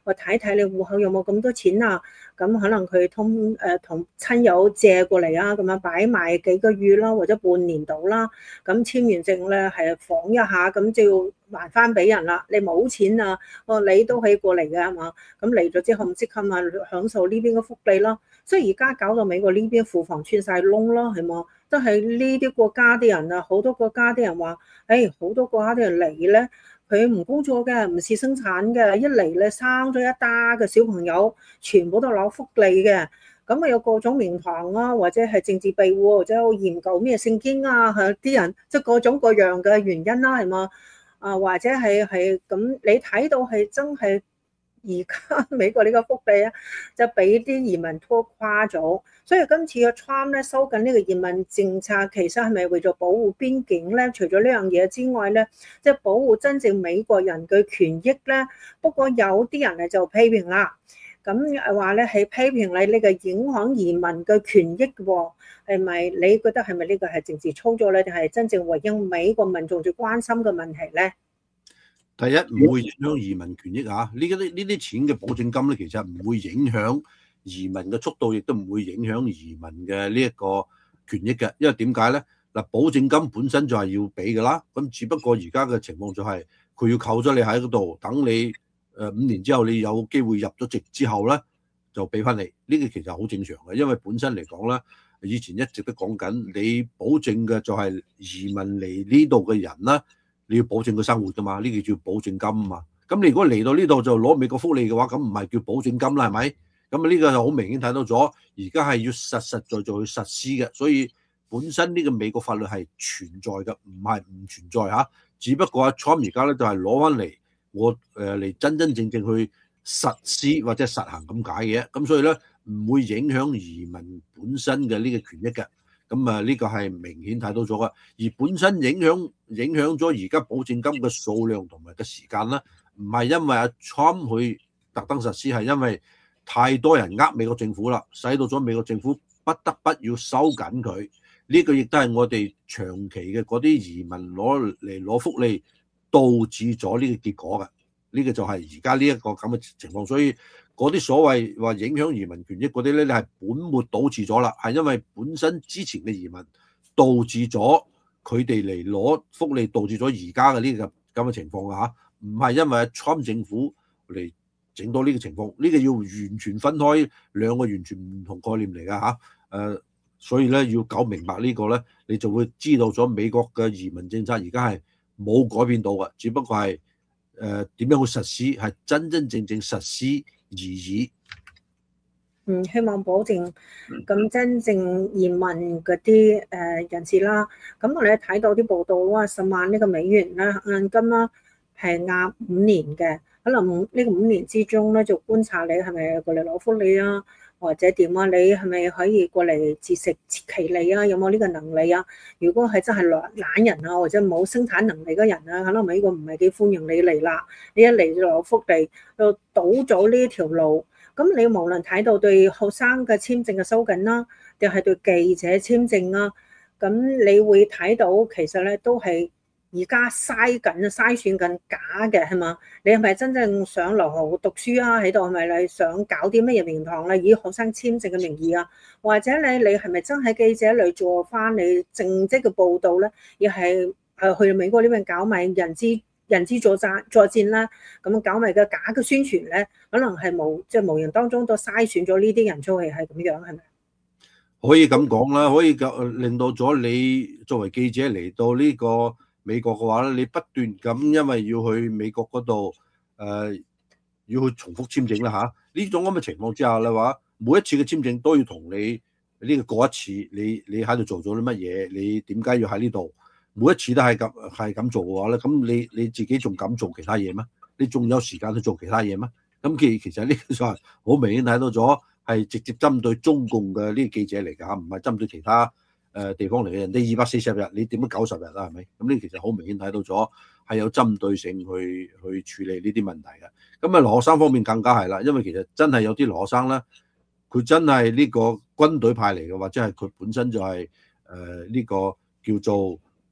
我睇睇你戶口有冇咁多錢啊，咁可能佢同親友借過嚟啊，咁樣擺埋幾個月啦，或者半年到啦，咁簽完證咧係晃一下，咁就要還翻俾人啦。你冇錢啊，你都可以過嚟嘅係嘛？咁嚟咗之後唔即刻咪享受呢邊嘅福利咯。所以而家搞到美國呢邊庫房穿晒窿咯，係嘛？都係呢啲國家啲人啊，好多國家啲人話，好多國家啲人嚟咧，佢唔工作嘅，唔係生產嘅，一嚟咧生咗一打嘅小朋友，全部都攞福利嘅。咁啊有各種名堂啊，或者係政治庇護，或者研究咩聖經啊，係啲人即係各種各樣嘅原因啦，係嘛？或者係咁，你睇到係真係。而家美國呢個福利啊，就俾啲移民拖垮咗，所以今次嘅 Trump 咧收緊呢個移民政策，其實係咪為咗保護邊境咧？除咗呢樣嘢之外咧，即係保護真正美國人嘅權益咧。不過有啲人咧就批評啦，咁話咧係批評你呢個影響移民嘅權益喎，係咪？你覺得係咪呢個係政治操作咧，定係真正回應美國民眾最關心嘅問題咧？ 第一唔會影響移民權益啊！呢啲錢嘅保證金咧，其實唔會影響移民嘅速度，亦都唔會影響移民嘅呢一個權益嘅。因為點解咧？嗱，保證金本身就係要俾㗎啦。咁只不過而家嘅情況就係佢要扣咗你喺嗰度，等你5年之後你有機會入咗籍之後咧，就俾翻你。呢個其實好正常嘅，因為本身嚟講咧，以前一直都講緊，你保證嘅就係移民嚟呢度嘅人啦。你要保證佢生活㗎嘛？呢個叫保證金啊嘛。咁你如果嚟到呢度就攞美國福利嘅話，咁唔係叫保證金啦，係咪？咁啊呢個就好明顯睇到咗，而家係要實實在在去實施嘅。所以本身呢個美國法律係存在嘅，唔係唔存在嚇。只不過阿 Trump 而家咧就係攞翻嚟，我嚟真真正正去實施或者實行咁解嘅。咁所以咧唔會影響移民本身嘅呢個權益嘅。咁啊，呢個係明顯睇到咗嘅，而本身影響咗而家保證金嘅數量同埋嘅時間啦，唔係因為阿 Trump 去特登實施，係因為太多人美國政府啦，使到咗美國政府不得不要收緊佢。呢個亦都係我哋長期嘅嗰啲移民攞福利導致咗呢個結果嘅。呢個就係而家呢一個咁嘅情況，所以嗰啲所謂話影響移民權益嗰啲咧，你係本末倒置咗啦，係因為本身之前嘅移民導致咗佢哋嚟攞福利，導致咗而家嘅呢個咁嘅情況啊嚇，唔係因為 Trump 政府嚟整到呢個情況，呢個要完全分開兩個完全唔同概念嚟㗎嚇。所以咧要搞明白呢個咧，你就會知道咗美國嘅移民政策而家係冇改變到嘅，只不過係點樣去實施，係真真正正實施而已。 希望保證咁真正移民嗰啲人士啦。咁我哋睇到啲報道話10萬呢個美元啦，現金啦係押5年嘅，可能呢個5年之中咧就觀察你係咪過嚟攞福利啊，或者點啊？你係咪可以過嚟自食其力啊？有冇呢個能力啊？如果係真係懶人啊，或者冇生產能力嘅人啊，可能美國唔係幾歡迎你嚟啦。你一嚟就攞福利，就堵咗呢條路。咁你無論睇到對學生嘅簽證嘅收緊啦，定係對記者簽證啊，咁你會睇到其實咧都係而家篩選緊假嘅係嘛？你係咪真正想留學讀書啊？喺度係咪你想搞啲乜嘢名堂咧？以學生簽證嘅名義啊，或者你係咪真係記者嚟做翻你正職嘅報導咧？而係去美國呢邊搞埋人質作戰啦，咁搞埋嘅假嘅宣傳咧，可能係無形當中都篩選咗呢啲人出去，係咁樣係咪？ 可以咁講啦，可以令到咗你作為記者嚟到呢個美國嘅話咧，你不斷咁因為要去美國嗰度要去重複簽證啦嚇，呢種咁嘅情況之下咧話，每一次嘅簽證都要同你呢個過一次，你喺度做咗啲乜嘢，你點解要喺呢度？每一次都係咁做嘅話咧，咁你自己仲敢做其他嘢咩？你仲有時間去做其他嘢咩？咁其實呢個就係好明顯睇到咗，係直接針對中共嘅呢個記者嚟㗎嚇，唔係針對其他地方嚟嘅。人哋240日，你點樣90日啦？係咪？咁呢其實好明顯睇到咗，係有針對性去處理呢啲問題嘅。咁啊，留學生方面更加係啦，因為其實真係有啲留學生咧，佢真係呢個軍隊派嚟嘅，或者係佢本身就係呢個叫做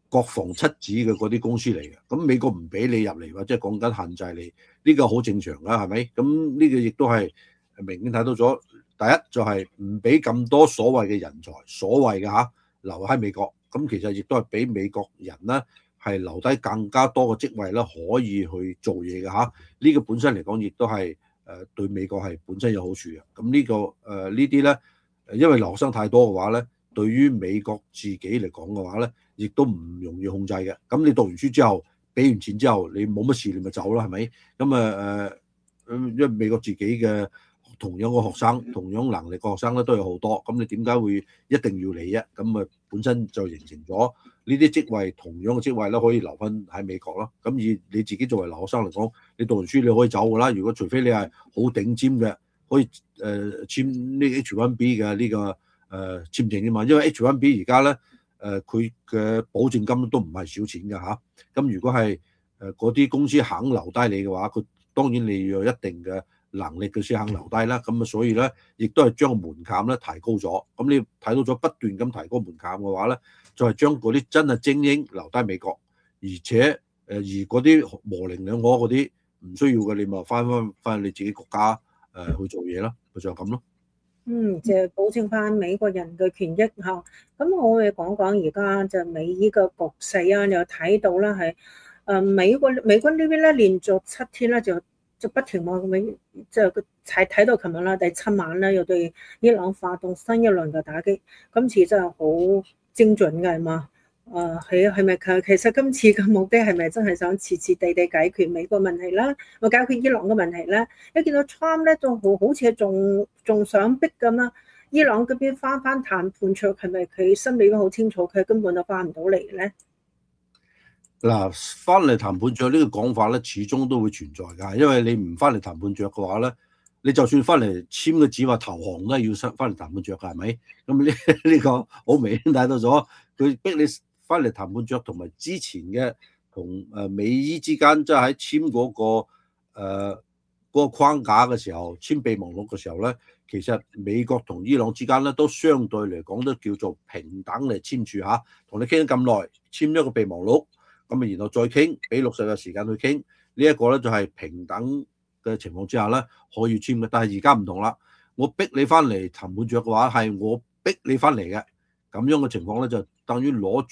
國防七子嘅嗰啲公司嚟嘅，咁美國唔俾你入嚟，或者係講緊限制你，呢個好正常㗎，係咪？咁呢個亦都係明顯睇到咗。第一就係唔俾咁多所謂嘅人才，所謂嘅留喺美國，咁其實亦都係俾美國人咧係留低更加多嘅職位咧，可以去做嘢嘅。呢個本身嚟講，亦都係對美國係本身有好處嘅。咁呢啲咧，因為留學生太多嘅話咧，對於美國自己嚟講嘅話咧，亦都唔容易控制嘅。咁你讀完書之後，俾完錢之後，你冇乜事你咪走啦，係咪？咁因為美國自己嘅同樣嘅學生，同樣能力嘅學生咧都有好多，咁你點解會一定要你啫？咁本身就形成咗呢啲職位，同樣嘅職位咧可以留翻喺美國咯。咁以你自己作為留學生嚟講，你讀完書你可以走噶啦。如果除非你係好頂尖嘅，可以簽呢 H1B 嘅呢個簽證啫嘛。因為 H1B 而家咧佢嘅保證金都唔係少錢㗎嚇。咁如果係嗰啲公司肯留低你嘅話，佢當然你要有一定嘅能力佢先肯留低啦，咁所以咧，亦都係將個門檻咧提高咗。咁你睇到咗不斷咁提高門檻嘅話咧，就係將嗰啲真係精英留低美國，而且而嗰啲模棱兩可嗰啲唔需要嘅，你咪翻你自己國家去做嘢啦，就係咁咯。 就係保證翻美國人嘅權益嚇。咁我哋講講而家就美伊嘅局勢啊，又睇到啦係美軍呢邊咧連續7天咧就不停喎，就係睇到琴日啦，第7晚咧又對伊朗發動新一輪嘅打擊，今次真係好精準嘅係嘛？係咪其實今次嘅目的係咪真係想徹徹底底解決美國問題啦，或解決伊朗嘅問題咧？一見到 Trump 咧，就好似仲想逼咁啦，伊朗嗰邊翻談判桌，係咪佢心裏都好清楚，佢根本就翻唔到嚟咧？ 嗱，翻嚟談判桌呢個講法咧，始終都會存在㗎，因為你唔翻嚟談判桌嘅話咧，你就算翻嚟簽個紙話投降都係要翻嚟談判桌㗎，係咪？咁呢個好明顯睇到咗，佢逼你翻嚟談判桌，同埋之前嘅同美伊之間，即係喺簽嗰個框架嘅時候，簽備忘錄嘅時候咧，其實美國同伊朗之間咧都相對嚟講都叫做平等嚟簽署嚇，同你傾咗咁耐，簽咗個備忘錄。咁然後再傾，俾60日時間去傾，呢一個咧就係平等嘅情況之下咧可以簽嘅。但係而家唔同啦，我逼你翻嚟談判桌嘅話，係我逼你翻嚟嘅。咁樣嘅情況咧就等於攞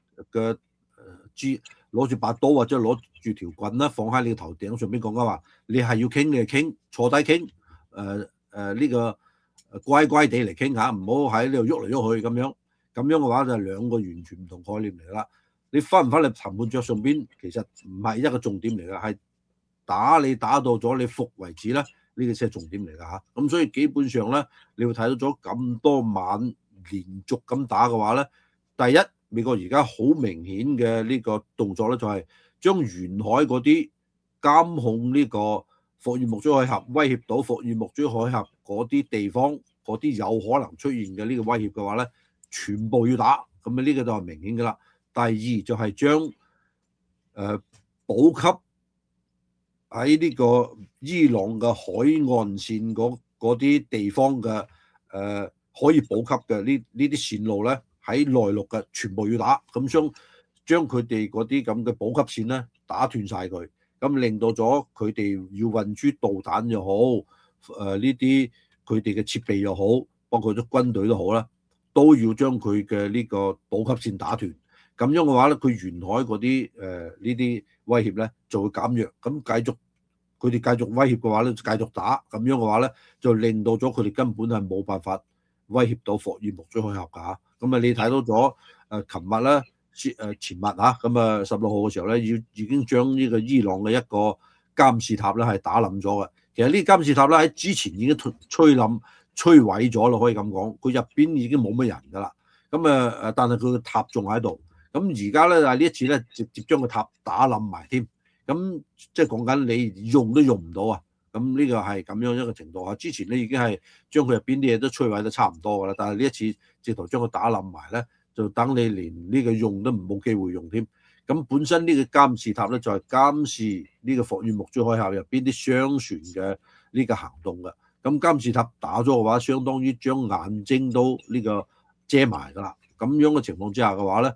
住把刀或者攞住條棍啦，放喺你頭頂上邊講嘅話，你係要傾你就傾，坐低傾，呢個乖乖地嚟傾下，唔好喺呢度喐嚟喐去咁樣。咁樣嘅話就係兩個完全唔同概念嚟啦。你翻唔翻嚟談判桌上邊，其實唔係一個重點嚟㗎，係打到咗你服為止啦，呢個先係重點嚟㗎嚇。咁所以基本上咧，你會睇到咗咁多晚連續咁打嘅話咧，第一美國而家好明顯嘅呢個動作咧，就係將沿海嗰啲監控呢個霍爾木茲海峽威脅到霍爾木茲海峽嗰啲地方嗰啲有可能出現嘅呢個威脅嘅話咧，全部要打。咁呢個就係明顯㗎啦。第二就係將補給喺呢個伊朗嘅海岸線嗰啲地方嘅可以補給嘅呢啲線路咧，喺內陸嘅全部要打，咁將佢哋嗰啲咁嘅補給線咧打斷晒佢，咁令到咗佢哋要運輸導彈又好，呢啲佢哋嘅設備又好，包括咗軍隊都好啦，都要將佢嘅呢個補給線打斷。咁樣嘅話咧，佢沿海嗰啲呢啲威脅咧就會減弱，咁佢哋繼續威脅嘅話咧，就繼續打，咁樣嘅話咧就令到咗佢哋根本係冇辦法威脅到霍爾木茲海峽㗎嚇。咁你睇到咗琴日咧前日嚇，咁16號嘅時候咧，已經將呢個伊朗嘅一個監視塔咧係打冧咗嘅。其實呢監視塔咧喺之前已經摧毀咗咯，可以咁講，佢入邊已經冇乜人㗎啦。咁但係佢個塔仲喺度。咁而家咧，呢一次咧，直接將個塔打冧埋添。咁即係講緊你用都用唔到啊！咁呢個係咁樣一個程度啊。之前咧已經係將佢入邊啲嘢都摧毀得差唔多噶啦，但係呢一次直頭將佢打冧埋咧，就等你連呢個用都冇機會用添。咁本身呢個監視塔咧就係監視呢個霍爾木茲海峽入邊啲商船嘅呢個行動嘅。咁監視塔打咗嘅話，相當於將眼睛都呢個遮埋噶啦。咁樣嘅情況之下嘅話咧，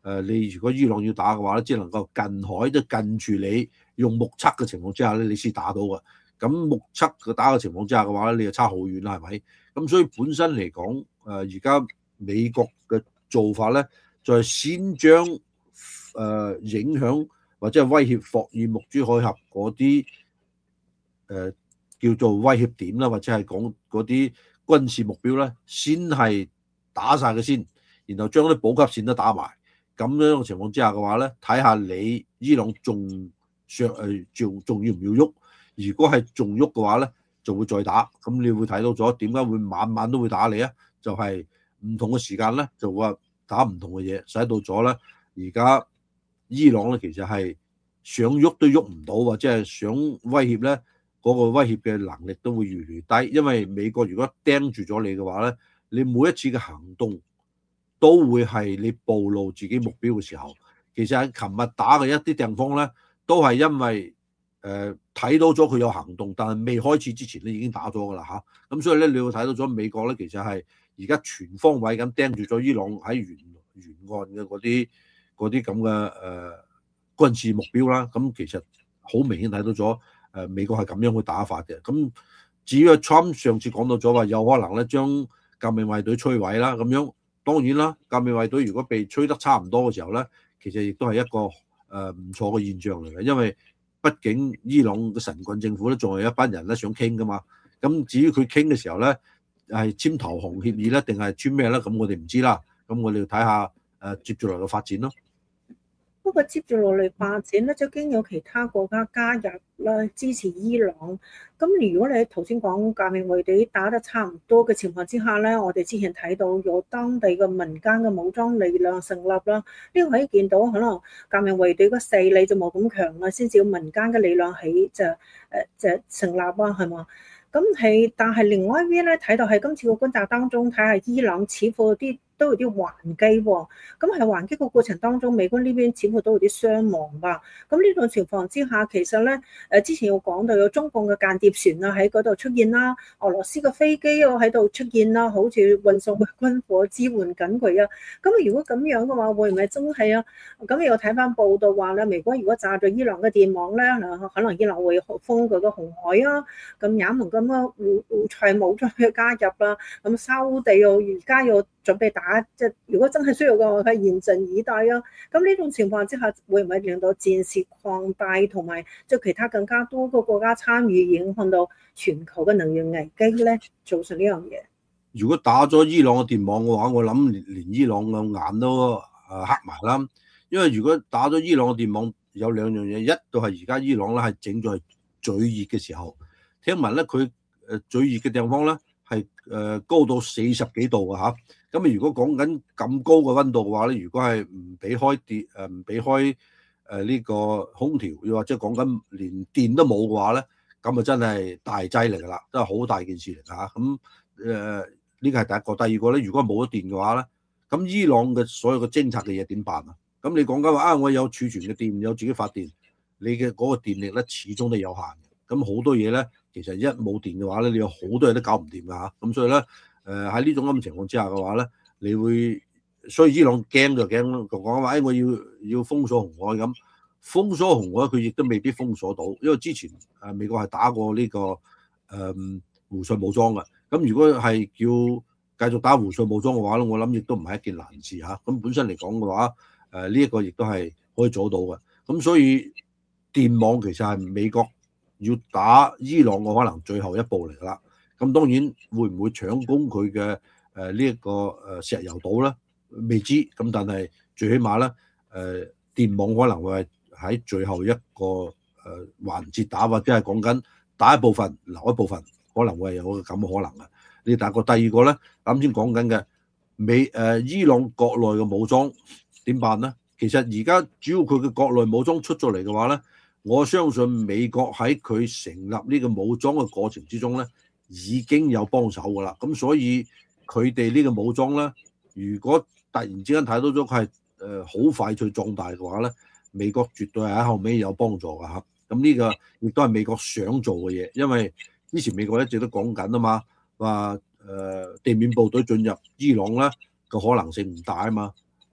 你如果伊朗要打嘅話咧，只能夠近海即係近住你用目測嘅情況之下咧，你先打到嘅。咁目測嘅打嘅情況之下嘅話咧，你就差好遠啦，係咪？咁所以本身嚟講，而家美國嘅做法咧，就係先將影響或者係威脅霍爾木珠海峽嗰啲叫做威脅點啦，或者係講嗰啲軍事目標咧，先係打晒佢先，然後將啲補給線都打埋。咁樣嘅情況之下嘅話咧，睇下你伊朗仲要唔要喐？如果係仲喐嘅話咧，就會再打。咁你會睇到咗點解會晚晚都會打你啊？就係唔同嘅時間咧，就會打唔同嘅嘢，使到咗咧而家伊朗咧其實係想喐都喐唔到，或者係想威脅咧嗰個威脅嘅能力都會越嚟越低。因為美國如果盯住咗你嘅話咧，你每一次嘅行動都會係你暴露自己目標嘅時候。其實喺琴日打嘅一啲地方咧，都係因為睇到咗佢有行動，但係未開始之前咧已經打咗㗎啦嚇。咁所以咧，你會睇到咗美國咧，其實係而家全方位咁盯住咗伊朗喺沿岸嘅嗰啲咁嘅軍事目標啦。咁其實好明顯睇到咗美國係咁樣去打法嘅。咁至於 Trump 上次講到咗話有可能咧將革命衛隊摧毀啦，咁樣當然啦，革命衛隊如果被摧得差唔多嘅時候咧，其實亦都係一個唔錯嘅現象嚟嘅，因為畢竟伊朗嘅神棍政府咧，仲係一班人咧想傾噶嘛。咁至於佢傾嘅時候咧，係簽投降協議咧，定係簽咩咧？咁我哋唔知啦。咁我哋要睇下接住來嘅發展咯。 不過接住落嚟發展咧，就經有其他國家加入啦，支持伊朗。咁如果你頭先講革命衛隊打得差唔多嘅情況之下咧，我哋之前睇到有當地嘅民間嘅武裝力量成立啦。呢個可以見到，可能革命衛隊嘅勢力就冇咁強啦，先至有民間嘅力量起就成立啦，係嘛？但係另外一邊咧，睇到喺今次嘅觀察當中，睇下伊朗似乎都有啲還擊喎。咁喺還擊嘅過程當中，美軍呢邊似乎都有啲傷亡吧。咁呢種情況之下，其實咧之前有講到有中共嘅間諜船啊喺嗰度出現啦，俄羅斯嘅飛機又喺度出現啦，好似運送嘅軍火支援緊佢啊。咁如果咁樣嘅話，會唔會真係啊？咁又睇翻報道話咧，美國如果炸咗伊朗嘅電網咧，可能伊朗會封佢個紅海啊。咁也門咁啊，胡塞武裝去加入啦。咁沙烏地又而家又準備打，即係如果真係需要嘅話，佢嚴陣以待啊。咁呢種情況之下，會唔會令到戰事擴大，同埋即係其他更加多個國家參與，影響到全球嘅能源危機咧？做成呢樣嘢， 如果打咗伊朗嘅電網嘅話，我諗連伊朗嘅眼都黑埋啦。因為如果打咗伊朗嘅電網，有兩樣嘢，一就係而家伊朗咧係整咗係最熱嘅時候，聽聞咧佢最熱嘅地方咧係高到40幾度嘅嚇。咁如果講緊咁高嘅溫度嘅話咧，如果係唔俾開電唔俾開呢個空調，又或者講緊連電都冇嘅話咧，咁啊真係大劑嚟㗎啦，真係好大件事嚟㗎嚇。咁呢個係第一個，第二個咧，如果冇咗電嘅話咧，咁伊朗嘅所有嘅偵察嘅嘢點辦啊？咁你講緊話啊，我有儲存嘅電，有自己發電，你嘅嗰個電力咧始終都有限嘅。咁好多嘢咧，其實一冇電嘅話咧，你有好多嘢都搞唔掂㗎嚇。咁所以咧，喺呢種咁嘅情況之下嘅話咧，你會所以伊朗驚就驚咯，講話我要封鎖紅海咁，封鎖紅海佢亦都未必封鎖到，因為之前美國係打過呢個胡塞武裝嘅。咁如果係叫繼續打胡塞武裝嘅話咧，我諗亦都唔係一件難事嚇。咁本身嚟講嘅話，呢一個亦都係可以做到嘅。咁所以電網其實係美國要打伊朗嘅可能最後一步嚟㗎啦。咁當然會唔會搶攻佢嘅呢一個石油島咧？未知。咁但係最起碼咧，電網可能會係喺最後一個環節打，或者係講緊打一部分留一部分，可能會係有咁嘅可能嘅。你大個第二個咧，啱先講緊嘅伊朗國內嘅武裝點辦咧？其實而家主要佢嘅國內武裝出咗嚟嘅話咧，我相信美國喺佢成立呢個武裝嘅過程之中咧，已經有幫手㗎啦。咁所以佢哋呢個武裝咧，如果突然之間睇到咗佢係好快脆壯大嘅話咧，美國絕對係喺後尾有幫助㗎嚇。咁呢個亦都係美國想做嘅嘢，因為之前美國一直都講緊啊嘛，話地面部隊進入伊朗咧個可能性唔大啊嘛。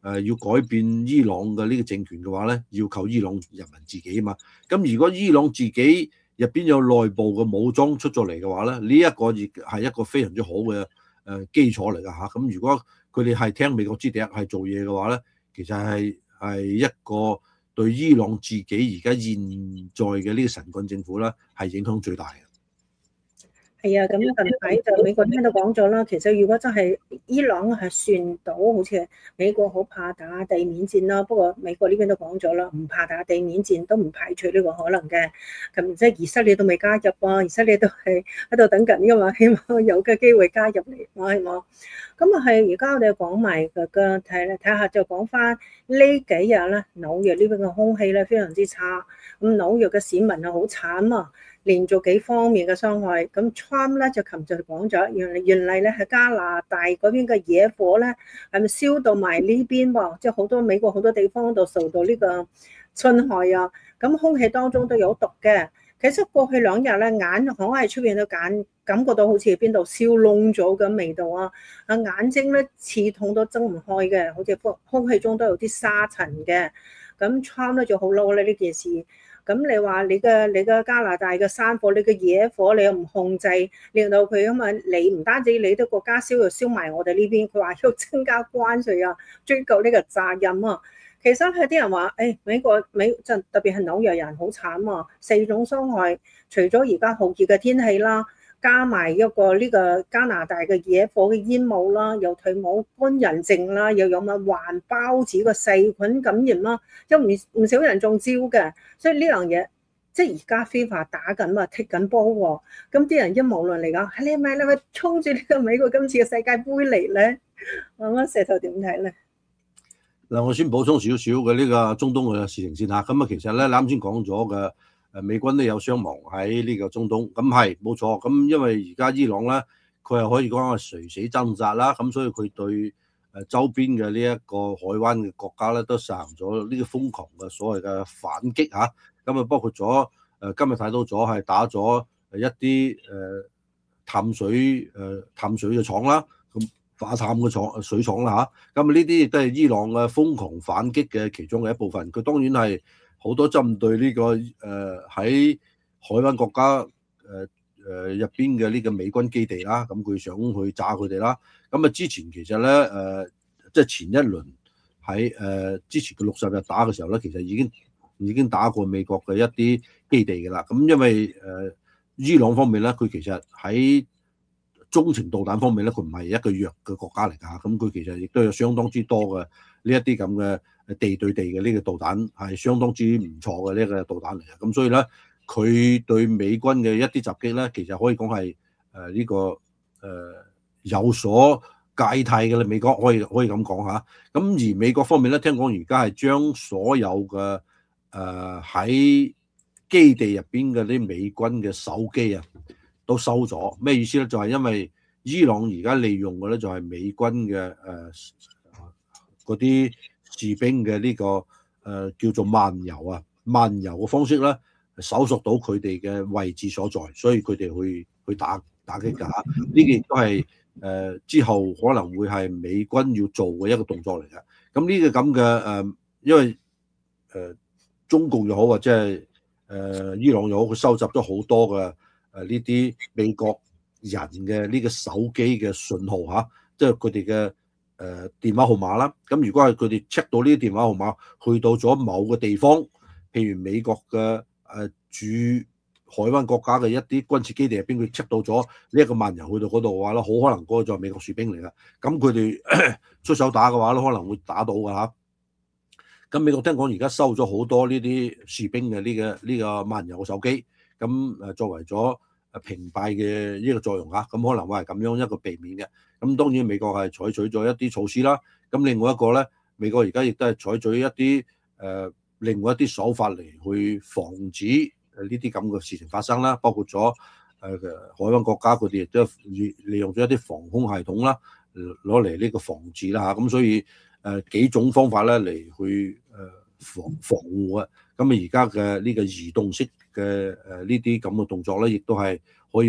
要改變伊朗嘅呢個政權嘅話咧，要靠伊朗人民自己啊嘛。咁如果伊朗自己入邊有內部嘅武裝出咗嚟嘅話咧，呢一個亦係一個非常之好嘅基礎嚟㗎嚇。咁如果佢哋係聽美國之笛係做嘢嘅話咧，其實係一個對伊朗自己而家現在嘅呢個神棍政府咧係影響最大嘅。 係啊，咁近排就美國聽到講咗啦。其實如果真係伊朗係算到，好似美國好怕打地面戰啦。不過美國呢邊都講咗啦，唔怕打地面戰，都唔排除呢個可能嘅。咁即係以色列都未加入啊，以色列都係喺度等緊㗎嘛，希望有嘅機會加入嚟，我係冇。咁啊係，而家我哋講埋個睇下就講翻呢幾日咧，紐約呢邊嘅空氣咧非常之差。咁紐約嘅市民啊好慘啊！連續幾方面嘅傷害，咁 Trump 咧就琴日講咗，原嚟咧係加拿大嗰邊嘅野火咧，係咪燒到埋呢邊喎？即係好多美國好多地方度受到呢個侵害啊！咁空氣當中都有毒嘅。其實過去2日咧，眼可喺出邊都感覺到好似邊度燒燶咗咁味道啊！眼睛咧刺痛都睜唔開嘅，好似空氣中都有啲沙塵嘅。咁 Trump 咧就好嬲咧呢件事。咁你話你嘅加拿大嘅山火，你嘅野火你又唔控制，令到佢咁啊！你唔單止你啲國家燒，又燒埋我哋呢邊。佢話要增加關稅啊，追究呢個責任啊。其實係啲人話，美國特別係紐約人好慘啊，4種傷害，除咗而家酷熱嘅天氣啦。加埋一個呢個加拿大嘅野火嘅煙霧啦，又退冇乾人症啦，又有乜環孢子嘅細菌感染啦，有唔少人中招嘅，所以呢樣嘢即係而家 FIFA 打緊嘛，踢緊波喎，咁啲人陰謀論嚟講，你係咪衝住呢個美國今次嘅世界盃嚟咧？我石頭點睇咧？ 嗱，我先補充少少嘅呢個中東嘅事情先嚇。咁啊，其實咧，你啱先講咗嘅。美軍都有傷亡喺呢個中東，咁係冇錯。咁因為而家伊朗咧，佢係可以講係垂死掙扎啦，咁所以佢對周邊嘅呢一個海灣嘅國家咧，都實行咗呢個瘋狂嘅所謂嘅反擊嚇。咁啊，包括咗今日睇到咗係打咗一啲淡水嘅廠啦，咁化淡嘅水廠啦嚇。咁呢啲亦都係伊朗嘅瘋狂反擊嘅其中嘅一部分。佢當然係好多針對呢個喺海灣國家入邊嘅呢個美軍基地啦，咁佢想去炸佢哋啦。咁啊之前其實咧即係前一輪喺之前嘅60日打嘅時候咧，其實已經打過美國嘅一啲基地㗎啦。咁因為伊朗方面咧，佢其實喺中程導彈方面咧，佢唔係一個弱嘅國家嚟㗎。咁佢其實亦都有相當之多嘅呢一啲咁嘅地對地嘅呢個導彈，係相當之唔錯嘅呢個導彈嚟嘅。咁所以咧，佢對美軍嘅一啲襲擊咧，其實可以講係呢個有所芥蒂嘅啦。美國可以咁講嚇。咁而美國方面咧，聽講而家係將所有嘅喺基地入邊嘅啲美軍嘅手機啊，都收咗。咩意思咧？就係因為伊朗而家利用嘅咧，就係美軍嘅嗰啲士兵嘅呢個叫做漫遊嘅方式咧，搜索到佢哋嘅位置所在，所以佢哋去打擊㗎。呢個亦都係之後可能會係美軍要做嘅一個動作嚟嘅。咁呢個咁嘅因為中共又好或者係伊朗又好，佢收集咗好多嘅呢啲美國人嘅呢個手機嘅信號嚇，即係佢哋嘅電話號碼啦。咁如果係佢哋 check 到呢啲電話號碼去到咗某個地方，譬如美國嘅駐海灣國家嘅一啲軍事基地入邊，佢 check 到咗呢一個漫遊去到嗰度嘅話咧，好可能嗰個就係美國士兵嚟㗎。咁佢哋出手打嘅話咧，可能會打到㗎嚇。咁美國聽講而家收咗好多呢啲士兵嘅呢個漫遊嘅手機，咁作為咗屏蔽嘅呢個作用嚇，咁可能會係咁樣一個避免嘅。咁當然美國係採取咗一啲措施啦。咁另外一個咧，美國而家亦都係採取一啲另外一啲手法嚟去防止呢啲咁嘅事情發生啦。包括咗海灣國家佢哋亦都利用咗一啲防空系統啦，攞嚟呢個防治啦嚇。咁所以幾種方法咧嚟去防護啊。咁啊而家嘅呢個移動式嘅呢啲咁嘅動作咧，亦都係可以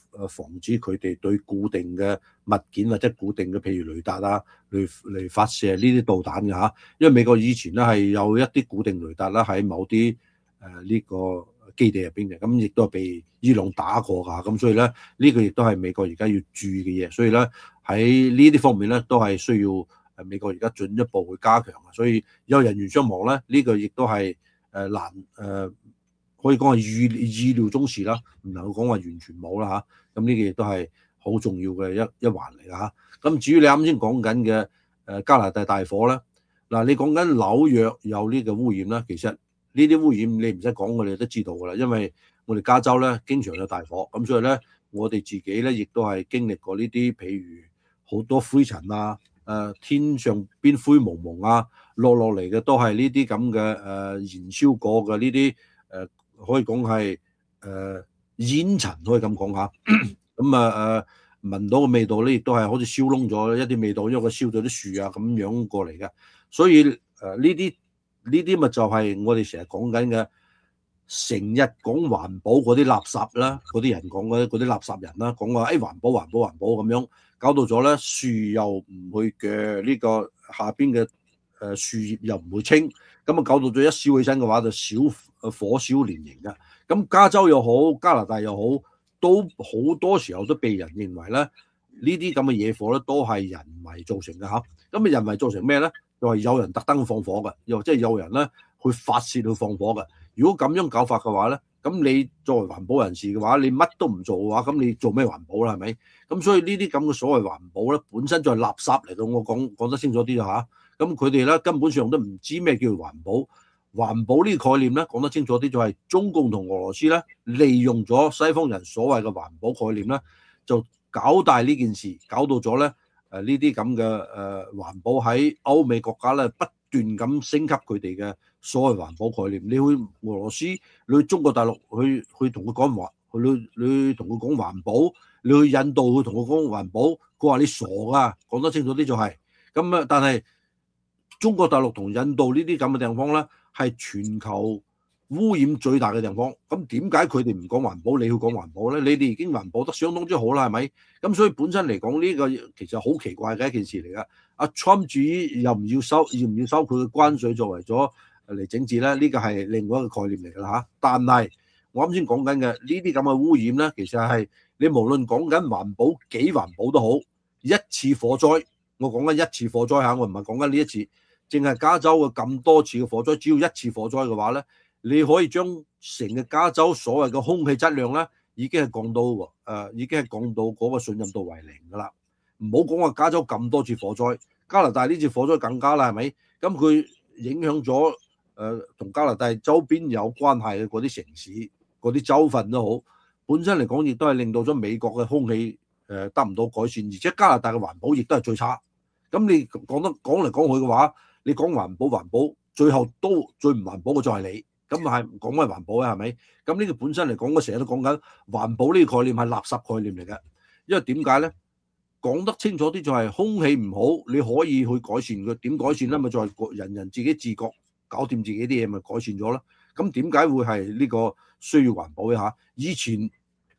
防止佢哋對固定嘅物件或者固定嘅譬如雷達啊嚟發射呢啲導彈嘅嚇。因為美國以前咧係有一啲固定雷達啦喺某啲呢個基地入邊嘅，咁亦都係被伊朗打過㗎，咁所以咧呢個亦都係美國而家要注意嘅嘢，所以咧喺呢啲方面咧都係需要美國而家進一步去加強啊，所以有人員傷亡咧呢個亦都係難可以講係意料中事啦，唔能夠講話完全冇啦嚇，咁呢個亦都係好重要嘅一環嚟㗎嚇。咁至於你啱先講緊嘅加拿大大火咧，嗱你講緊紐約有呢個污染啦，其實呢啲污染你唔使講，我哋都知道㗎啦，因為我哋加州咧經常有大火，咁所以咧我哋自己咧亦都係經歷過呢啲，譬如好多灰塵啊，天上邊灰蒙蒙啊，落嚟嘅都係呢啲咁嘅燃燒過嘅呢啲可以講係煙塵，可以咁講下。咁聞到嘅味道咧，亦都係好似燒燶咗一啲味道，因為佢燒咗啲樹啊咁樣過嚟嘅。所以呢啲咪就係我哋成日講緊嘅，成日講環保嗰啲垃圾啦，嗰啲人講嗰啲垃圾人啦，講話環保咁樣，搞到咗咧樹又唔去嘅呢個下邊嘅樹葉又唔會清，咁啊搞到咗一燒起身嘅話就火燒連營嘅。咁加州又好，加拿大又好，都好多時候都被人認為咧呢啲咁嘅野火咧都係人為造成嘅嚇。咁人為造成咩咧？就係有人特登放火嘅，又即係有人咧去發泄去放火嘅。如果咁樣搞法嘅話咧，咁你作為環保人士嘅話，你乜都唔做嘅話，咁你做咩環保啦？係咪？咁所以呢啲咁嘅所謂環保咧，本身就係垃圾嚟到。我講得清楚啲就嚇。咁佢哋咧根本上都唔知咩叫環保。環保呢個概念咧講得清楚啲，就係中共同俄羅斯咧利用咗西方人所謂嘅環保概念咧，就搞大呢件事，搞到咗咧呢啲咁嘅環保喺歐美國家咧不斷咁升級佢哋嘅所謂環保概念。你去俄羅斯，你去中國大陸去同佢講你同佢講環保，你去印度去同佢講環保，佢話你傻噶。講得清楚啲就係咁啊！但係中國大陸同印度呢啲咁嘅地方咧，係全球污染最大嘅地方。咁點解佢哋唔講環保，你要講環保咧？你哋已經環保得相當之好啦，係咪？咁所以本身嚟講呢個其實好奇怪嘅一件事嚟㗎。阿 Trump 至於要唔要收佢嘅關稅作為咗嚟整治咧？呢個係另外一個概念嚟㗎啦嚇。但係我啱先講緊嘅呢啲咁嘅污染咧，其實係你無論講緊環保幾環保都好，一次火災，我講緊一次火災嚇，我唔係講緊呢一次，淨係加州嘅咁多次嘅火災，只要一次火災嘅話咧，你可以將成個加州所謂嘅空氣質量咧，已經係降到嗰個信任度為零㗎啦。唔好講話加州咁多次火災，加拿大呢次火災更加啦，係咪？咁佢影響咗同加拿大周邊有關係嘅嗰啲城市、嗰啲州份都好，本身嚟講亦都係令到咗美國嘅空氣得唔到改善，而且加拿大嘅環保亦都係最差。咁你講嚟講去嘅話，你講環保，最後都最唔環保嘅就係你。咁係講咩環保嘅係咪？咁呢個本身嚟講，我成日都講緊環保呢個概念係垃圾概念嚟嘅。因為點解咧？講得清楚啲就係空氣唔好，你可以去改善佢。點改善咧？咪就係人自己自覺搞掂自己啲嘢，咪改善咗啦。咁點解會係呢個需要環保嘅嚇？以前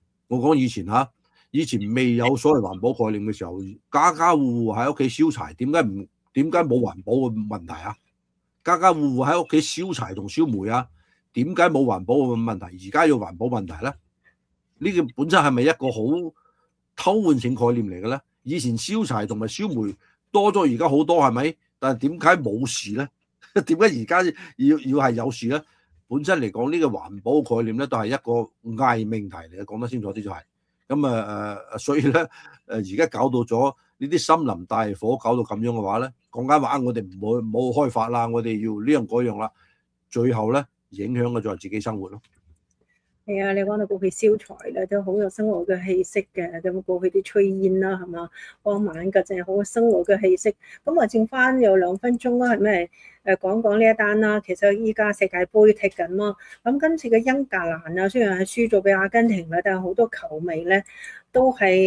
未有所謂環保概念嘅時候，家家戶戶喺屋企燒柴，點解冇環保嘅問題啊？家家戶戶喺屋企燒柴同燒煤啊，點解冇環保嘅問題？而家有環保問題咧？呢個本身係咪一個好偷換性概念嚟嘅咧？以前燒柴同埋燒煤多咗，而家好多係咪？但係點解冇事咧？點解而家要係有事咧？本身嚟講呢個環保概念咧，都係一個偽命題嚟嘅，講得清楚啲就係。咁所以咧而家搞到咗呢啲森林大火，搞到咁樣嘅話咧，講緊話我哋唔好開發啦，我哋要呢樣嗰樣啦，最後咧影響嘅就係自己生活咯。 係啊，你講到過去燒柴咧，都好有生活嘅氣息嘅。咁過去啲炊煙啦，係嘛，傍晚嘅淨係好有生活嘅氣息。咁啊，剩翻有2分鐘啦，係咩？講呢一單啦。其實依家世界盃踢緊咯。咁今次嘅英格蘭啊，雖然係輸咗俾阿根廷啦，但係好多球迷咧都係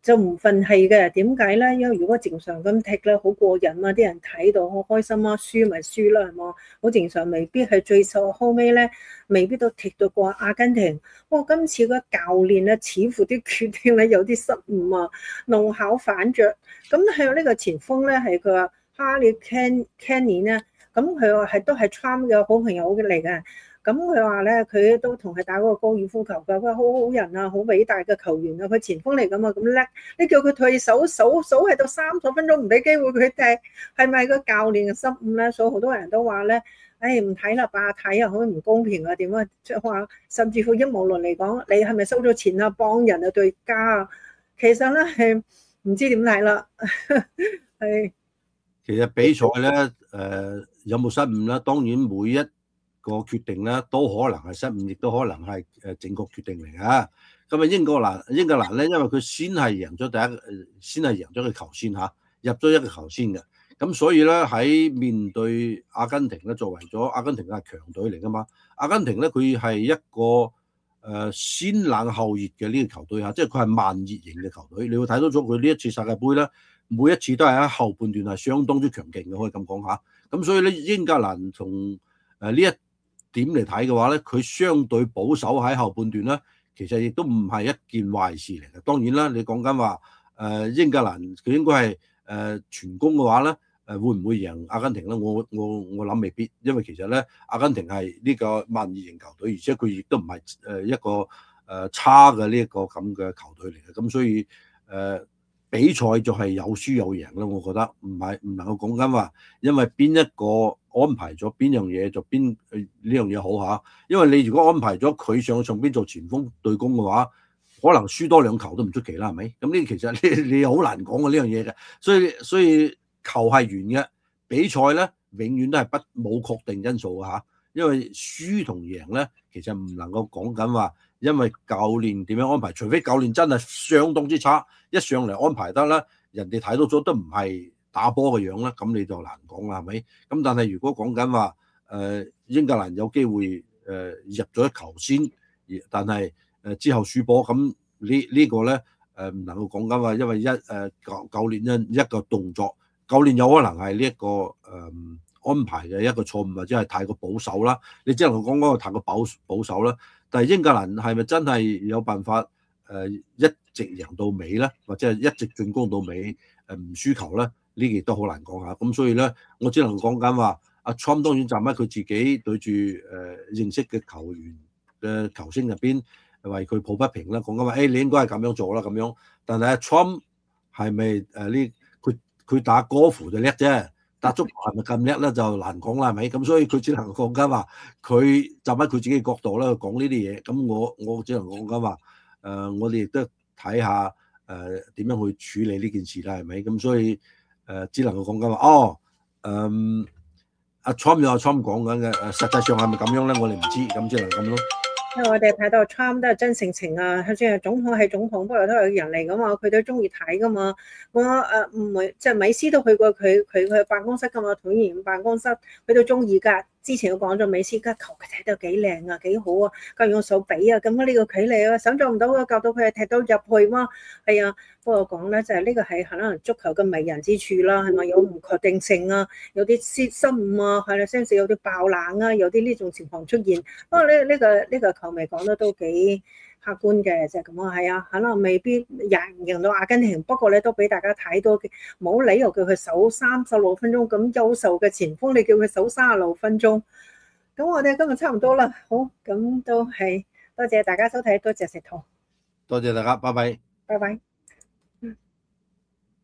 就唔忿氣嘅。點解咧？因為如果正常咁踢咧，好過癮啊！啲人睇到好開心啊，輸咪輸啦，係嘛？好正常，未必係最後尾咧，未必都踢到過阿根廷。不過今次個教練咧，似乎啲決定咧有啲失誤啊，弄巧反拙。咁係呢個前鋒咧，係佢話哈利 Kenny 咧，咁佢話係都係 Trump 嘅好朋友嚟嘅。咁佢話咧，佢都同佢打嗰個高爾夫球㗎，佢話好好人啊，好偉大嘅球員啊，佢前鋒嚟㗎嘛，咁叻，你叫佢退守守喺度30分鐘唔俾機會佢踢，係咪個教練嘅失誤咧？所以好多人都話咧，誒唔睇啦，罷睇啊，好唔公平啊，點啊？即係話甚至乎陰謀論嚟講，你係咪收咗錢啊，幫人啊對家啊？其實咧係唔知點睇啦，係。 其實比賽咧，有冇失誤咧？當然每一個決定咧都可能係失誤，亦都可能係正確決定嚟㗎。咁啊英格蘭咧，因為佢先係贏咗先係贏咗個球先嚇，入咗一個球先嘅。咁所以咧喺面對阿根廷咧，作為咗阿根廷係強隊嚟㗎嘛，阿根廷咧佢係一個先冷後熱嘅呢個球隊嚇，即係佢係慢熱型嘅球隊。你會睇到咗佢呢一次世界盃咧，每一次都係喺後半段係相當之強勁嘅，可以咁講嚇。咁所以咧英格蘭從呢一點嚟睇嘅話咧，佢相對保守喺後半段咧，其實亦都唔係一件壞事嚟嘅。當然啦，你講緊話英格蘭佢應該係全攻嘅話咧，會唔會贏阿根廷咧？我諗未必，因為其實咧阿根廷係呢個慢熱型球隊，而且佢亦都唔係一個差嘅呢一個咁嘅球隊嚟嘅。咁所以比賽就係有輸有贏啦，我覺得唔能夠講緊話，因為邊一個安排咗邊樣嘢就邊呢樣嘢好嚇。因為你如果安排咗佢上邊做前鋒對攻嘅話，可能輸多2球都唔出奇啦，係咪？咁呢其實你好難講嘅呢樣嘢嘅。所以球係圓嘅，比賽咧永遠都係冇確定因素嘅嚇。因為輸同贏咧，其實唔能夠講緊話，因為教練點樣安排，除非教練真係相當之差，一上嚟安排得啦，人哋睇到咗都唔係打波嘅樣啦，咁你就難講啦，係咪？咁但係如果講緊話，英格蘭有機會入咗一球先，但係之後輸波，咁呢個咧唔能夠講緊話，因為教練一個動作，教練有可能係呢一個安排嘅一個錯誤，或者係太過保守啦。你只能夠講嗰個太過保守啦。但係英格蘭係咪真係有辦法一直贏到尾咧，或者係一直進攻到尾唔輸球咧？呢個亦都好難講下。咁所以咧，我只能講緊話，阿 Trump 當然站喺佢自己對住認識嘅球員嘅球星入邊為佢抱不平啦，講緊話你應該係咁樣做啦咁樣。但係阿 Trump 係咪佢打歌兒就叻啫？打足球係咪咁叻咧就難講啦，係咪？咁所以佢只能講緊話，佢站喺佢自己嘅角度咧講呢啲嘢。咁我只能講緊話，我哋亦都睇下點樣去處理呢件事啦，係咪？咁所以只能夠講緊話，阿 Trump 有阿 Trump 講緊嘅，實際上係咪咁樣咧？我哋唔知，咁只能咁咯。 因為我哋睇到 Trump 都係真性情啊，就算係總統係總統，不過都係人嚟噶嘛，佢都中意睇噶嘛。我唔係即係米斯都去過佢辦公室噶嘛，團員辦公室佢都中意㗎。之前我講咗美斯嘅球佢踢到幾靚啊，幾好啊，夠用手比啊，咁呢個距離啊，想像唔到嘅角度佢係踢到入去嘛。係啊，不過講咧就係呢個係可能足球嘅迷人之處啦，係咪有唔確定性啊，有啲失誤啊，係啦，甚至有啲爆冷啊，有啲呢種情況出現。不過呢個球迷講得都幾客觀嘅，就係咁啊，係啊，可能未必贏到阿根廷，不過咧都俾大家睇到，冇理由叫佢守36分鐘咁優秀嘅前鋒，你叫佢守36分鐘。咁我哋今日差唔多啦，好，咁都係多謝大家收睇，多謝石頭， 多謝大家，拜拜。 拜拜。